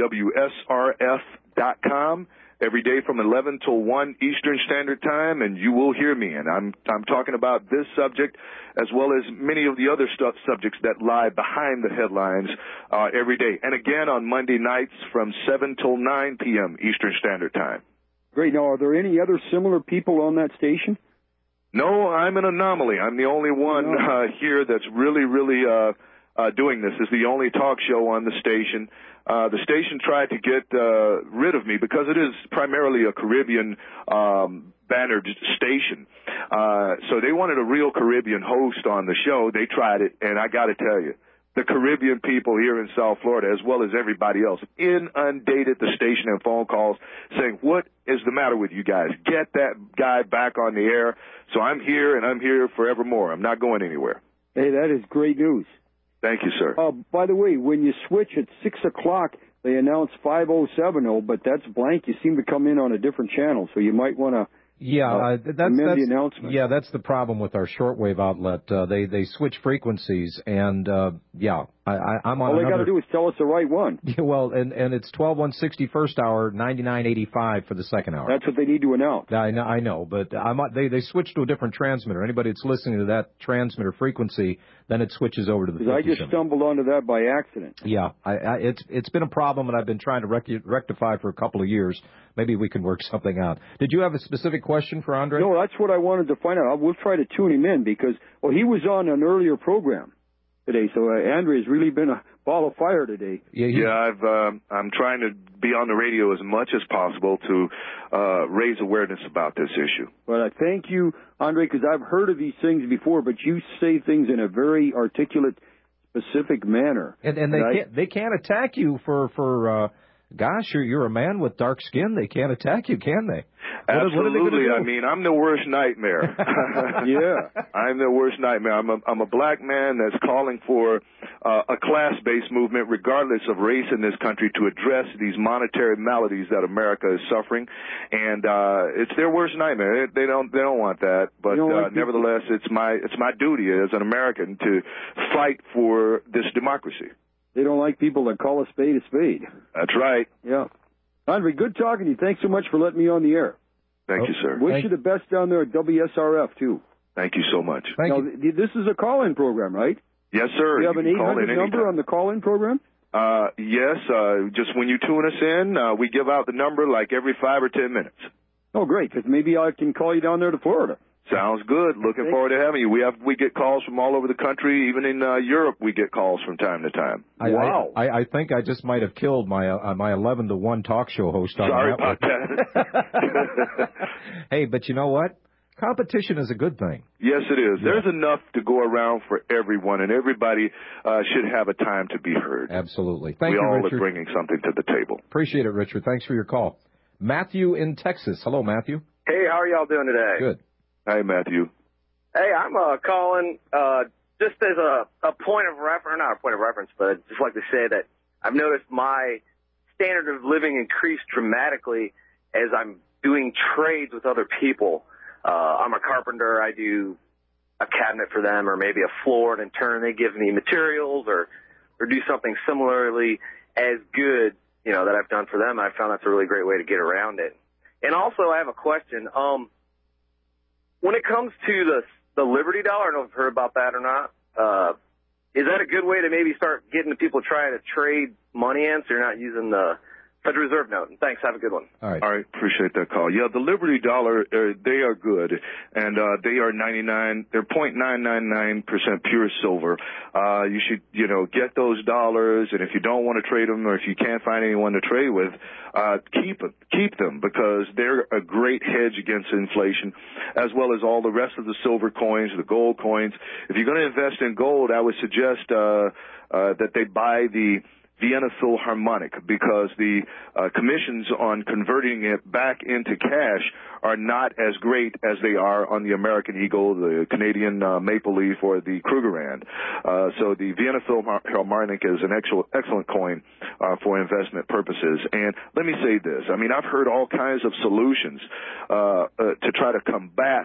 [SPEAKER 14] WSRF.com every day from 11 till 1 Eastern Standard Time, and you will hear me. And I'm talking about this subject as well as many of the other subjects that lie behind the headlines every day. And again on Monday nights from 7 till 9 p.m. Eastern Standard Time.
[SPEAKER 20] Great. Now, are there any other similar people on that station?
[SPEAKER 14] No, I'm an anomaly. I'm the only one here that's really doing this. It's the only talk show on the station. The station tried to get rid of me because it is primarily a Caribbean bannered station. So they wanted a real Caribbean host on the show. They tried it, and I got to tell you, the Caribbean people here in South Florida, as well as everybody else, inundated the station and phone calls saying, what is the matter with you guys? Get that guy back on the air. So I'm here, and I'm here forevermore. I'm not going anywhere.
[SPEAKER 20] Hey, that is great news.
[SPEAKER 14] Thank you, sir.
[SPEAKER 20] By the way, when you switch at 6 o'clock, they announce 5070, but that's blank. You seem to come in on a different channel, so you might want to amend the announcement.
[SPEAKER 2] Yeah, that's the problem with our shortwave outlet. They switch frequencies, and I'm on.
[SPEAKER 20] All they got to do is tell us the right one.
[SPEAKER 2] Yeah, well, and it's 12160 first hour, 9985 for the second hour.
[SPEAKER 20] That's what they need to announce.
[SPEAKER 2] I know, but they switched to a different transmitter. Anybody that's listening to that transmitter frequency, then it switches over to the 57.
[SPEAKER 20] I just stumbled onto that by accident.
[SPEAKER 2] Yeah, it's been a problem, and I've been trying to rectify for a couple of years. Maybe we can work something out. Did you have a specific question for Andre?
[SPEAKER 20] No, that's what I wanted to find out. We'll try to tune him in because, he was on an earlier program today, so Andre has really been a ball of fire today.
[SPEAKER 14] I'm trying to be on the radio as much as possible to raise awareness about this issue.
[SPEAKER 20] Well, I thank you, Andre, because I've heard of these things before, but you say things in a very articulate, specific manner.
[SPEAKER 2] And they can't attack you for gosh, you're a man with dark skin. They can't attack you, can they?
[SPEAKER 14] Absolutely. I mean, I'm the worst nightmare.
[SPEAKER 20] Yeah.
[SPEAKER 14] I'm the worst nightmare. I'm a black man that's calling for a class-based movement, regardless of race in this country, to address these monetary maladies that America is suffering. And it's their worst nightmare. They don't want that. But nevertheless, it's my duty as an American to fight for this democracy.
[SPEAKER 20] They don't like people that call a spade a spade.
[SPEAKER 14] That's right.
[SPEAKER 20] Yeah. Andre, good talking to you. Thanks so much for letting me on the air.
[SPEAKER 14] Thank you, sir.
[SPEAKER 20] Wish you the best down there at WSRF, too.
[SPEAKER 14] Thank you so much.
[SPEAKER 20] This is a call-in program, right?
[SPEAKER 14] Yes, sir.
[SPEAKER 20] Do you have an 800 number on the call-in program?
[SPEAKER 14] Yes. Just when you tune us in, we give out the number like every 5 or 10 minutes.
[SPEAKER 20] Oh, great, because maybe I can call you down there to Florida.
[SPEAKER 14] Sounds good. Looking forward to having you. We get calls from all over the country. Even in Europe, we get calls from time to time.
[SPEAKER 2] Wow. I think I just might have killed my 11 to 1 talk show host on
[SPEAKER 14] Sorry
[SPEAKER 2] the network.
[SPEAKER 14] about that.
[SPEAKER 2] Hey, but you know what? Competition is a good thing.
[SPEAKER 14] Yes, it is. Yeah. There's enough to go around for everyone, and everybody should have a time to be heard.
[SPEAKER 2] Absolutely. Thank you,
[SPEAKER 14] Richard. We all are bringing something to the table.
[SPEAKER 2] Appreciate it, Richard. Thanks for your call. Matthew in Texas. Hello, Matthew.
[SPEAKER 21] Hey, how are y'all doing today?
[SPEAKER 2] Good.
[SPEAKER 14] Hi, Matthew.
[SPEAKER 21] Hey, I'm calling just as a point of reference, not a point of reference, but I'd just like to say that I've noticed my standard of living increased dramatically as I'm doing trades with other people. I'm a carpenter. I do a cabinet for them or maybe a floor, and in turn they give me materials or do something similarly as good, that I've done for them. I found that's a really great way to get around it. And also I have a question. When it comes to the Liberty Dollar, I don't know if you've heard about that or not, is that a good way to maybe start getting the people trying to trade money in so you're not using the Federal Reserve note? And thanks. Have a good one.
[SPEAKER 2] All right.
[SPEAKER 14] Appreciate that call. Yeah, the Liberty Dollar, they are good, and they are 0.999% pure silver. You should, get those dollars, and if you don't want to trade them or if you can't find anyone to trade with, keep them because they're a great hedge against inflation, as well as all the rest of the silver coins, the gold coins. If you're going to invest in gold, I would suggest that they buy the Vienna Philharmonic because the commissions on converting it back into cash are not as great as they are on the American Eagle, the Canadian Maple Leaf, or the Krugerrand. So the Vienna Philharmonic is an excellent coin for investment purposes. And let me say this. I mean, I've heard all kinds of solutions to try to combat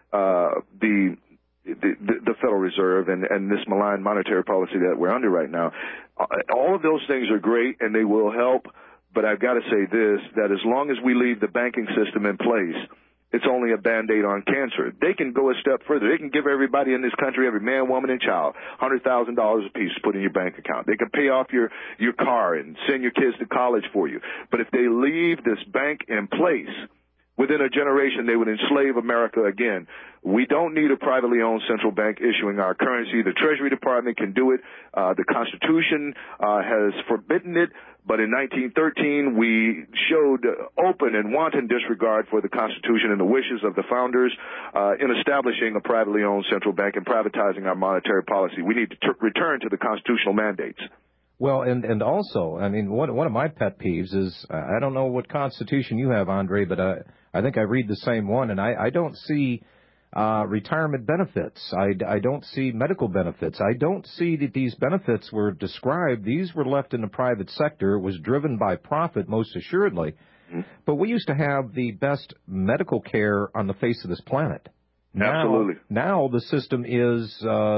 [SPEAKER 14] the Federal Reserve and this malign monetary policy that we're under right now. All of those things are great and they will help, but I've got to say this, that as long as we leave the banking system in place, it's only a Band-Aid on cancer. They can go a step further. They can give everybody in this country, every man, woman, and child, $100,000 apiece to put in your bank account. They can pay off your car and send your kids to college for you. But if they leave this bank in place, within a generation, they would enslave America again. We don't need a privately owned central bank issuing our currency. The Treasury Department can do it. The Constitution has forbidden it. But in 1913, we showed open and wanton disregard for the Constitution and the wishes of the founders in establishing a privately owned central bank and privatizing our monetary policy. We need to return to the constitutional mandates.
[SPEAKER 2] Well, and also, I mean, one of my pet peeves is, I don't know what Constitution you have, Andre, but I think I read the same one, and I don't see retirement benefits. I don't see medical benefits. I don't see that these benefits were described. These were left in the private sector. It was driven by profit, most assuredly. Mm-hmm. But we used to have the best medical care on the face of this planet.
[SPEAKER 14] Absolutely.
[SPEAKER 2] Now the system is,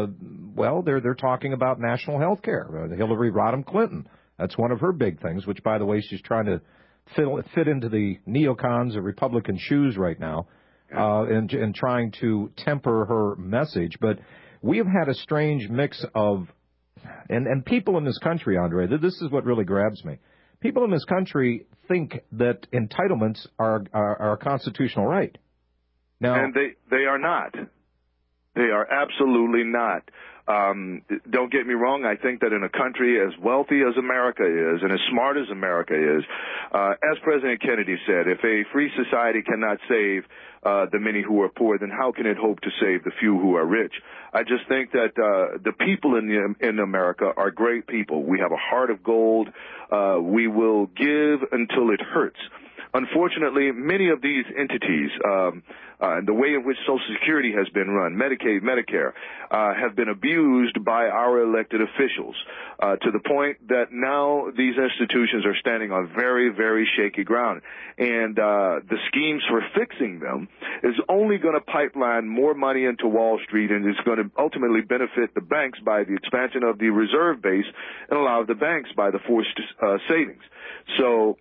[SPEAKER 2] they're talking about national health care. Hillary Rodham Clinton, that's one of her big things, which, by the way, she's trying to fit into the neocons or Republican shoes right now, and trying to temper her message. But we have had a strange mix of, and people in this country, Andre, this is what really grabs me. People in this country think that entitlements are a constitutional right. Now,
[SPEAKER 14] and they are not. They are absolutely not. Don't get me wrong. I think that in a country as wealthy as America is and as smart as America is, as President Kennedy said, if a free society cannot save the many who are poor, then how can it hope to save the few who are rich? I just think that the people in America are great people. We have a heart of gold. We will give until it hurts. Unfortunately, many of these entities, the way in which Social Security has been run, Medicaid, Medicare, have been abused by our elected officials to the point that now these institutions are standing on very, very shaky ground. And the schemes for fixing them is only going to pipeline more money into Wall Street, and is going to ultimately benefit the banks by the expansion of the reserve base and allow the banks by the forced savings. So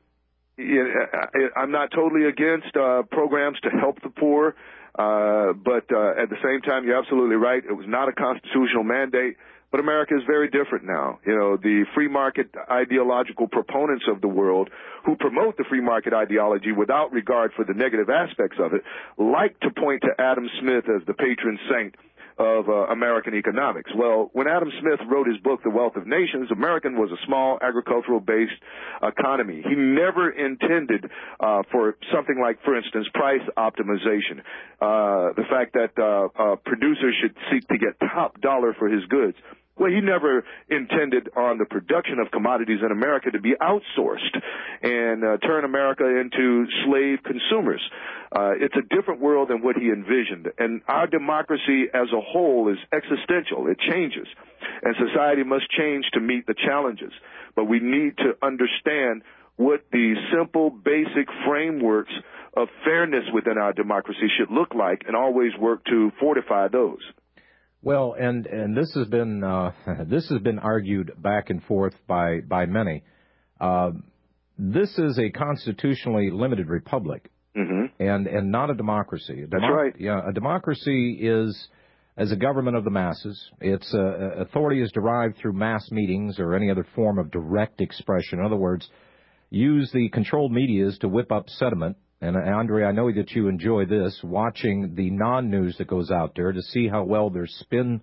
[SPEAKER 14] I'm not totally against programs to help the poor, but at the same time, you're absolutely right. It was not a constitutional mandate, but America is very different now. You know, the free market ideological proponents of the world who promote the free market ideology without regard for the negative aspects of it like to point to Adam Smith as the patron saint of American economics. Well, when Adam Smith wrote his book, The Wealth of Nations, America was a small agricultural-based economy. He never intended for something like, for instance, price optimization, the fact that producers should seek to get top dollar for his goods. Well, he never intended on the production of commodities in America to be outsourced and turn America into slave consumers. It's a different world than what he envisioned. And our democracy as a whole is existential. It changes. And society must change to meet the challenges. But we need to understand what the simple, basic frameworks of fairness within our democracy should look like, and always work to fortify those.
[SPEAKER 2] Well, and this has been argued back and forth by many. This is a constitutionally limited republic, and not a democracy.
[SPEAKER 14] That's right.
[SPEAKER 2] Yeah, a democracy is as a government of the masses. Its authority is derived through mass meetings or any other form of direct expression. In other words, use the controlled medias to whip up sentiment. And, Andre, I know that you enjoy this, watching the non-news that goes out there to see how well their spinning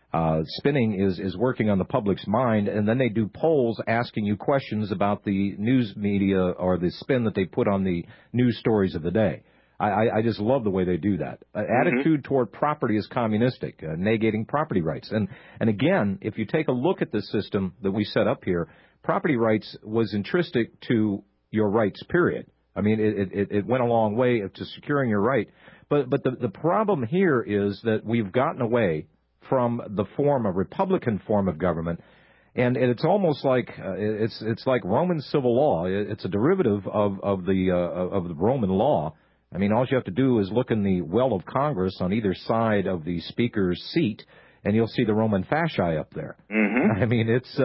[SPEAKER 2] is working on the public's mind, and then they do polls asking you questions about the news media or the spin that they put on the news stories of the day. I just love the way they do that. Attitude toward property is communistic, negating property rights. And again, if you take a look at the system that we set up here, property rights was intrinsic to your rights, period. I mean, it went a long way to securing your right. But the problem here is that we've gotten away from the Republican form of government, and it's almost like it's like Roman civil law. It's a derivative of the Roman law. I mean, all you have to do is look in the well of Congress on either side of the speaker's seat, and you'll see the Roman fasci up there. I mean, it's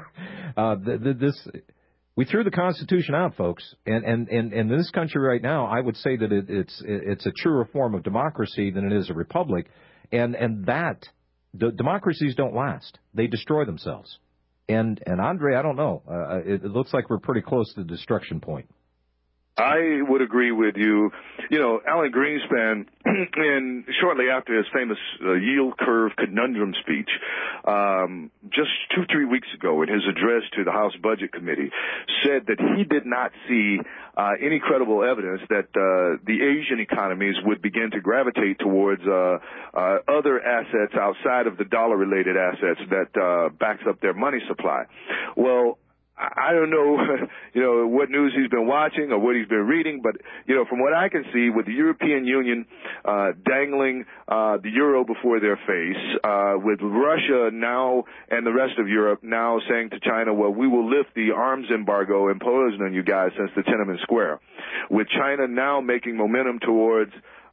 [SPEAKER 2] this. We threw the Constitution out, folks, and in this country right now, I would say that it's a truer form of democracy than it is a republic, and that democracies don't last; they destroy themselves. And Andre, I don't know. It looks like we're pretty close to the destruction point.
[SPEAKER 14] I would agree with you. You know, Alan Greenspan, and shortly after his famous yield curve conundrum speech, just 2-3 weeks ago in his address to the House Budget Committee, said that he did not see any credible evidence that the Asian economies would begin to gravitate towards other assets outside of the dollar-related assets that backs up their money supply. Well, I don't know, you know, what news he's been watching or what he's been reading, but, you know, from what I can see, with the European Union dangling the euro before their face, with Russia now and the rest of Europe now saying to China, well, we will lift the arms embargo imposed on you guys since the Tiananmen Square, with China now making momentum towards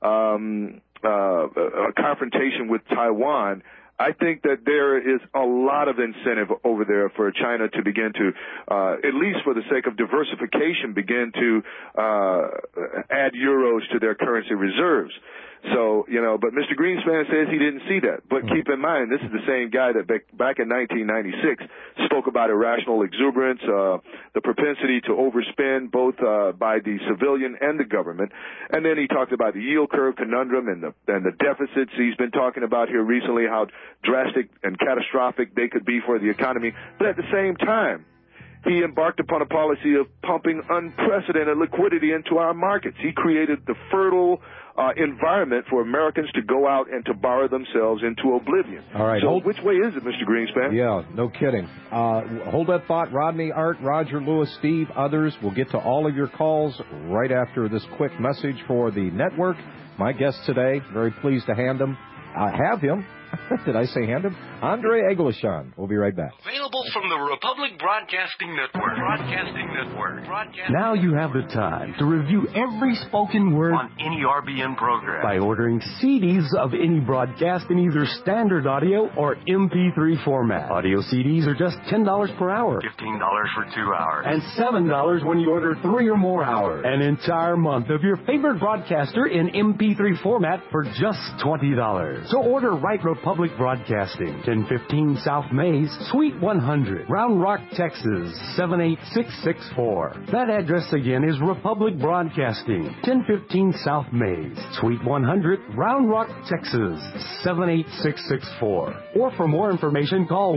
[SPEAKER 14] a confrontation with Taiwan, I think that there is a lot of incentive over there for China to begin to, at least for the sake of diversification, begin to add euros to their currency reserves. So, you know, but Mr. Greenspan says he didn't see that. But keep in mind, this is the same guy that back in 1996 spoke about irrational exuberance, the propensity to overspend both by the civilian and the government. And then he talked about the yield curve conundrum and the deficits he's been talking about here recently, how drastic and catastrophic they could be for the economy. But at the same time, he embarked upon a policy of pumping unprecedented liquidity into our markets. He created the fertile environment for Americans to go out and to borrow themselves into oblivion.
[SPEAKER 2] All right.
[SPEAKER 14] So which way is it, Mr. Greenspan?
[SPEAKER 2] Yeah, no kidding. Hold that thought, Rodney, Art, Roger, Lewis, Steve, others. We'll get to all of your calls right after this quick message for the network. My guest today, very pleased to have him. Did I say hand him? Andre Eglishan. We'll be right back.
[SPEAKER 5] Available from the Republic Broadcasting Network.
[SPEAKER 16] Now you have the time to review every spoken word
[SPEAKER 5] on any RBN program
[SPEAKER 16] by ordering CDs of any broadcast in either standard audio or MP3 format. Audio CDs are just $10 per hour.
[SPEAKER 5] $15 for 2 hours.
[SPEAKER 16] And $7 when you order 3 or more hours. An entire month of your favorite broadcaster in MP3 format for just $20. So order right Republic Broadcasting, 1015 South Mays, Suite 100, Round Rock, Texas, 78664. That address again is Republic Broadcasting, 1015 South Mays, Suite 100, Round Rock, Texas, 78664. Or for more information, call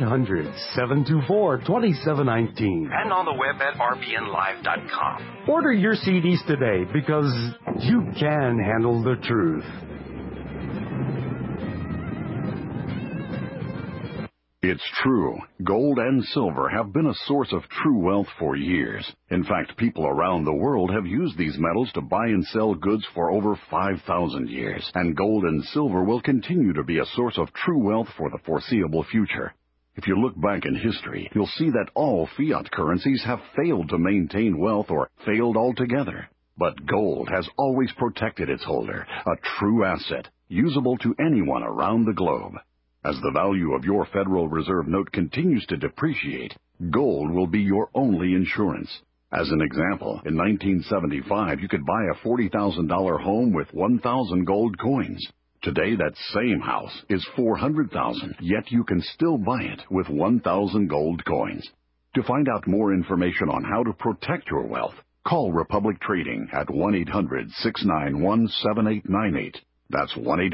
[SPEAKER 16] 1-800-724-2719.
[SPEAKER 5] And on the web at rbnlive.com.
[SPEAKER 16] Order your CDs today because you can handle the truth.
[SPEAKER 13] It's true. Gold and silver have been a source of true wealth for years. In fact, people around the world have used these metals to buy and sell goods for over 5,000 years. And gold and silver will continue to be a source of true wealth for the foreseeable future. If you look back in history, you'll see that all fiat currencies have failed to maintain wealth or failed altogether. But gold has always protected its holder, a true asset, usable to anyone around the globe. As the value of your Federal Reserve note continues to depreciate, gold will be your only insurance. As an example, in 1975, you could buy a $40,000 home with 1,000 gold coins. Today, that same house is $400,000, yet you can still buy it with 1,000 gold coins. To find out more information on how to protect your wealth, call Republic Trading at 1-800-691-7898. That's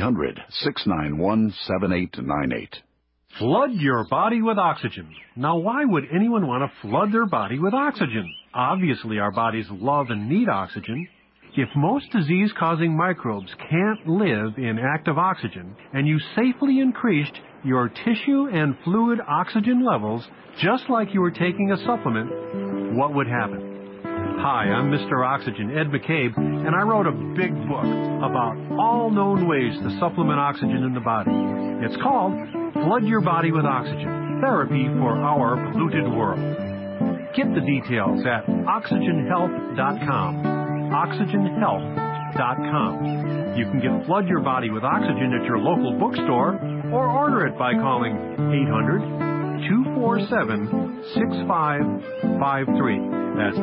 [SPEAKER 13] 1-800-691-7898.
[SPEAKER 22] Flood your body with oxygen. Now, why would anyone want to flood their body with oxygen? Obviously, our bodies love and need oxygen. If most disease-causing microbes can't live in active oxygen, and you safely increased your tissue and fluid oxygen levels just like you were taking a supplement, what would happen? Hi, I'm Mr. Oxygen, Ed McCabe, and I wrote a big book about all known ways to supplement oxygen in the body. It's called Flood Your Body with Oxygen, Therapy for Our Polluted World. Get the details at oxygenhealth.com. oxygenhealth.com. You can get Flood Your Body with Oxygen at your local bookstore or order it by calling 800-247-6553. That's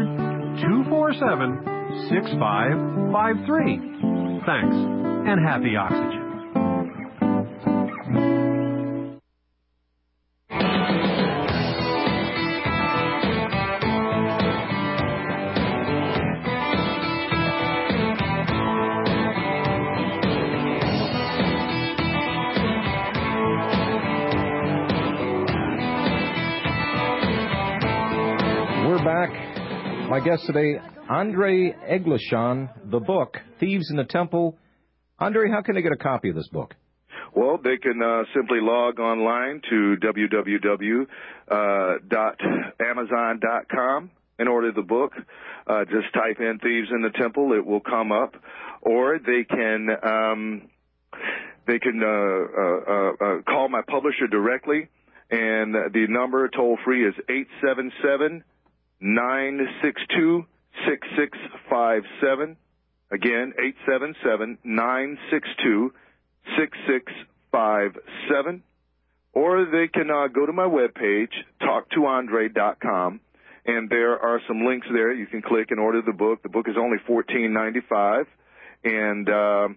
[SPEAKER 22] 800-247-6553. Thanks, and happy oxygen.
[SPEAKER 2] Welcome back. My guest today, Andrei Eglishan, the book, Thieves in the Temple. Andrei, how can they get a copy of this book?
[SPEAKER 14] Well, they can simply log online to www.amazon.com and order the book. Just type in Thieves in the Temple. It will come up. Or they can call my publisher directly, and the number toll-free is 877-962-6657. Again, 877-962-6657. Or they can go to my webpage, talktoandre.com, and there are some links there. You can click and order the book. The book is only $14.95, and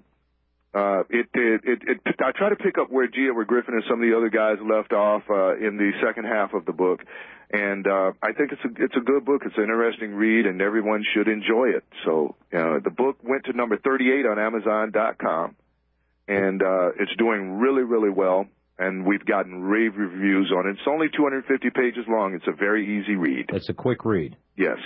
[SPEAKER 14] I try to pick up where G. Edward Griffin and some of the other guys left off in the second half of the book. And I think it's a good book. It's an interesting read, and everyone should enjoy it. So the book went to number 38 on Amazon.com, and it's doing really, really well. And we've gotten rave reviews on it. It's only 250 pages long. It's a very easy read.
[SPEAKER 2] It's a quick read.
[SPEAKER 14] Yes.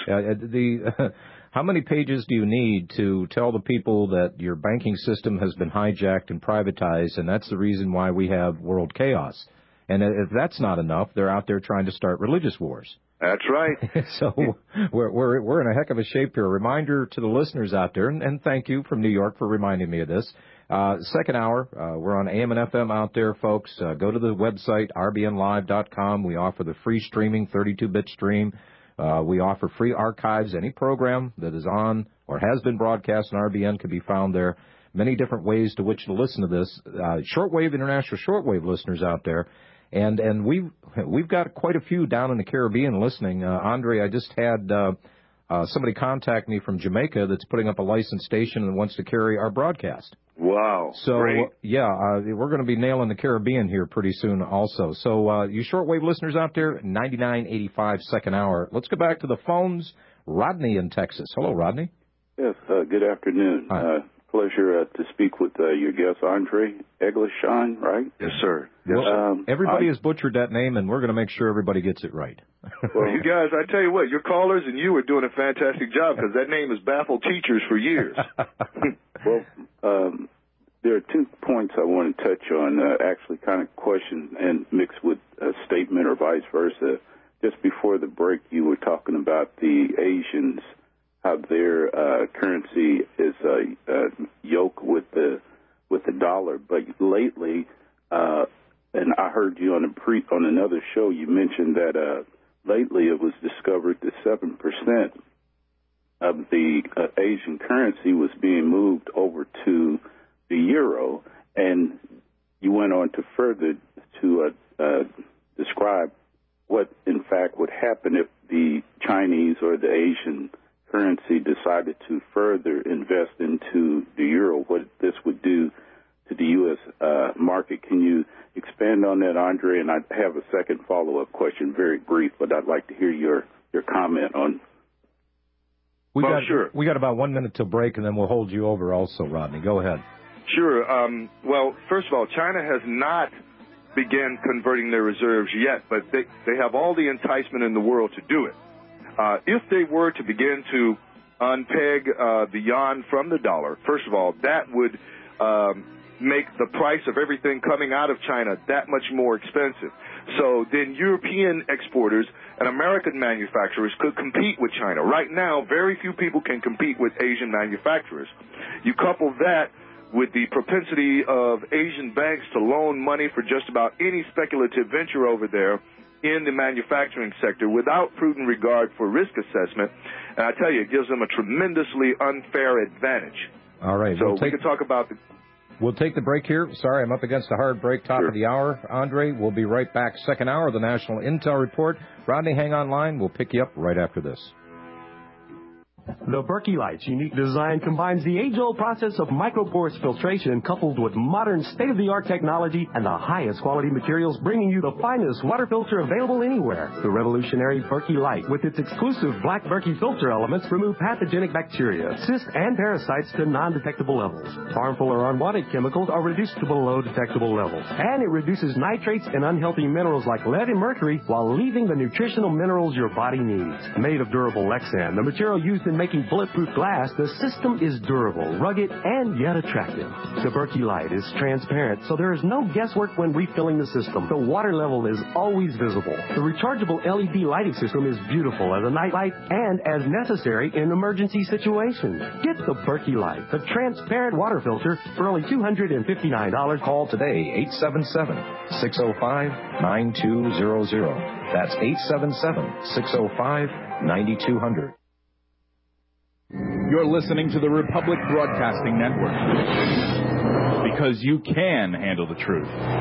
[SPEAKER 2] How many pages do you need to tell the people that your banking system has been hijacked and privatized, and that's the reason why we have world chaos? And if that's not enough, they're out there trying to start religious wars.
[SPEAKER 14] That's right.
[SPEAKER 2] So we're in a heck of a shape here. A reminder to the listeners out there, and thank you from New York for reminding me of this. Second hour, we're on AM and FM out there, folks. Go to the website, rbnlive.com. We offer the free streaming, 32-bit stream. We offer free archives. Any program that is on or has been broadcast on RBN can be found there. Many different ways to which to listen to this. Shortwave, international shortwave listeners out there. And we've got quite a few down in the Caribbean listening. Andre, I just had somebody contact me from Jamaica that's putting up a licensed station and wants to carry our broadcast.
[SPEAKER 14] Wow.
[SPEAKER 2] So,
[SPEAKER 14] great.
[SPEAKER 2] We're going to be nailing the Caribbean here pretty soon also. So, you shortwave listeners out there, 99.85 second hour. Let's go back to the phones. Rodney in Texas. Hello, Rodney.
[SPEAKER 3] Yes, good afternoon. Pleasure to speak with your guest, Andrei Eglishan, right?
[SPEAKER 14] Yes, sir.
[SPEAKER 2] Yes, sir. Everybody has butchered that name, and we're going to make sure everybody gets it right.
[SPEAKER 14] Well, you guys, I tell you what, your callers and you are doing a fantastic job because that name has baffled teachers for years.
[SPEAKER 3] Well, there are 2 points I want to touch on, actually kind of question and mixed with a statement or vice versa. Just before the break, you were talking about the Asians, how their currency is yoked with the dollar. But lately, and I heard you on another show, you mentioned that lately it was discovered that 7% of the Asian currency was being moved over to the euro, and you went on to further to describe what, in fact, would happen if the Chinese or the Asian currency decided to further invest into the euro, what this would do to the U.S. market. Can you expand on that, Andre? And I have a second follow-up question, very brief, but I'd like to hear your comment on.
[SPEAKER 14] Sure.
[SPEAKER 2] We got about 1 minute till break, and then we'll hold you over also, Rodney. Go ahead.
[SPEAKER 14] Sure. Well, first of all, China has not begun converting their reserves yet, but they have all the enticement in the world to do it. If they were to begin to unpeg the yuan from the dollar, first of all, that would make the price of everything coming out of China that much more expensive. So then European exporters and American manufacturers could compete with China. Right now, very few people can compete with Asian manufacturers. You couple that with the propensity of Asian banks to loan money for just about any speculative venture over there in the manufacturing sector without prudent regard for risk assessment. And I tell you, it gives them a tremendously unfair advantage.
[SPEAKER 2] All right.
[SPEAKER 14] So we can talk about the...
[SPEAKER 2] We'll take the break here. Sorry, I'm up against a hard break, top of the hour. Andre, we'll be right back. Second hour of the National Intel Report. Rodney, hang on line. We'll pick you up right after this.
[SPEAKER 16] The Berkey Light's unique design combines the age-old process of microporous filtration coupled with modern state-of-the-art technology and the highest quality materials, bringing you the finest water filter available anywhere. The revolutionary Berkey Light, with its exclusive black Berkey filter elements, remove pathogenic bacteria, cysts, and parasites to non-detectable levels. Harmful or unwanted chemicals are reduced to below detectable levels. And it reduces nitrates and unhealthy minerals like lead and mercury while leaving the nutritional minerals your body needs. Made of durable Lexan, the material used in making bulletproof glass, the system is durable, rugged, and yet attractive. The Berkey Light is transparent, so there is no guesswork when refilling the system. The water level is always visible. The rechargeable LED lighting system is beautiful as a night light and as necessary in emergency situations. Get the Berkey Light, the transparent water filter, for only $259.
[SPEAKER 2] Call today, 877-605-9200. That's 877-605-9200.
[SPEAKER 1] You're listening to the Republic Broadcasting Network. Because you can handle the truth.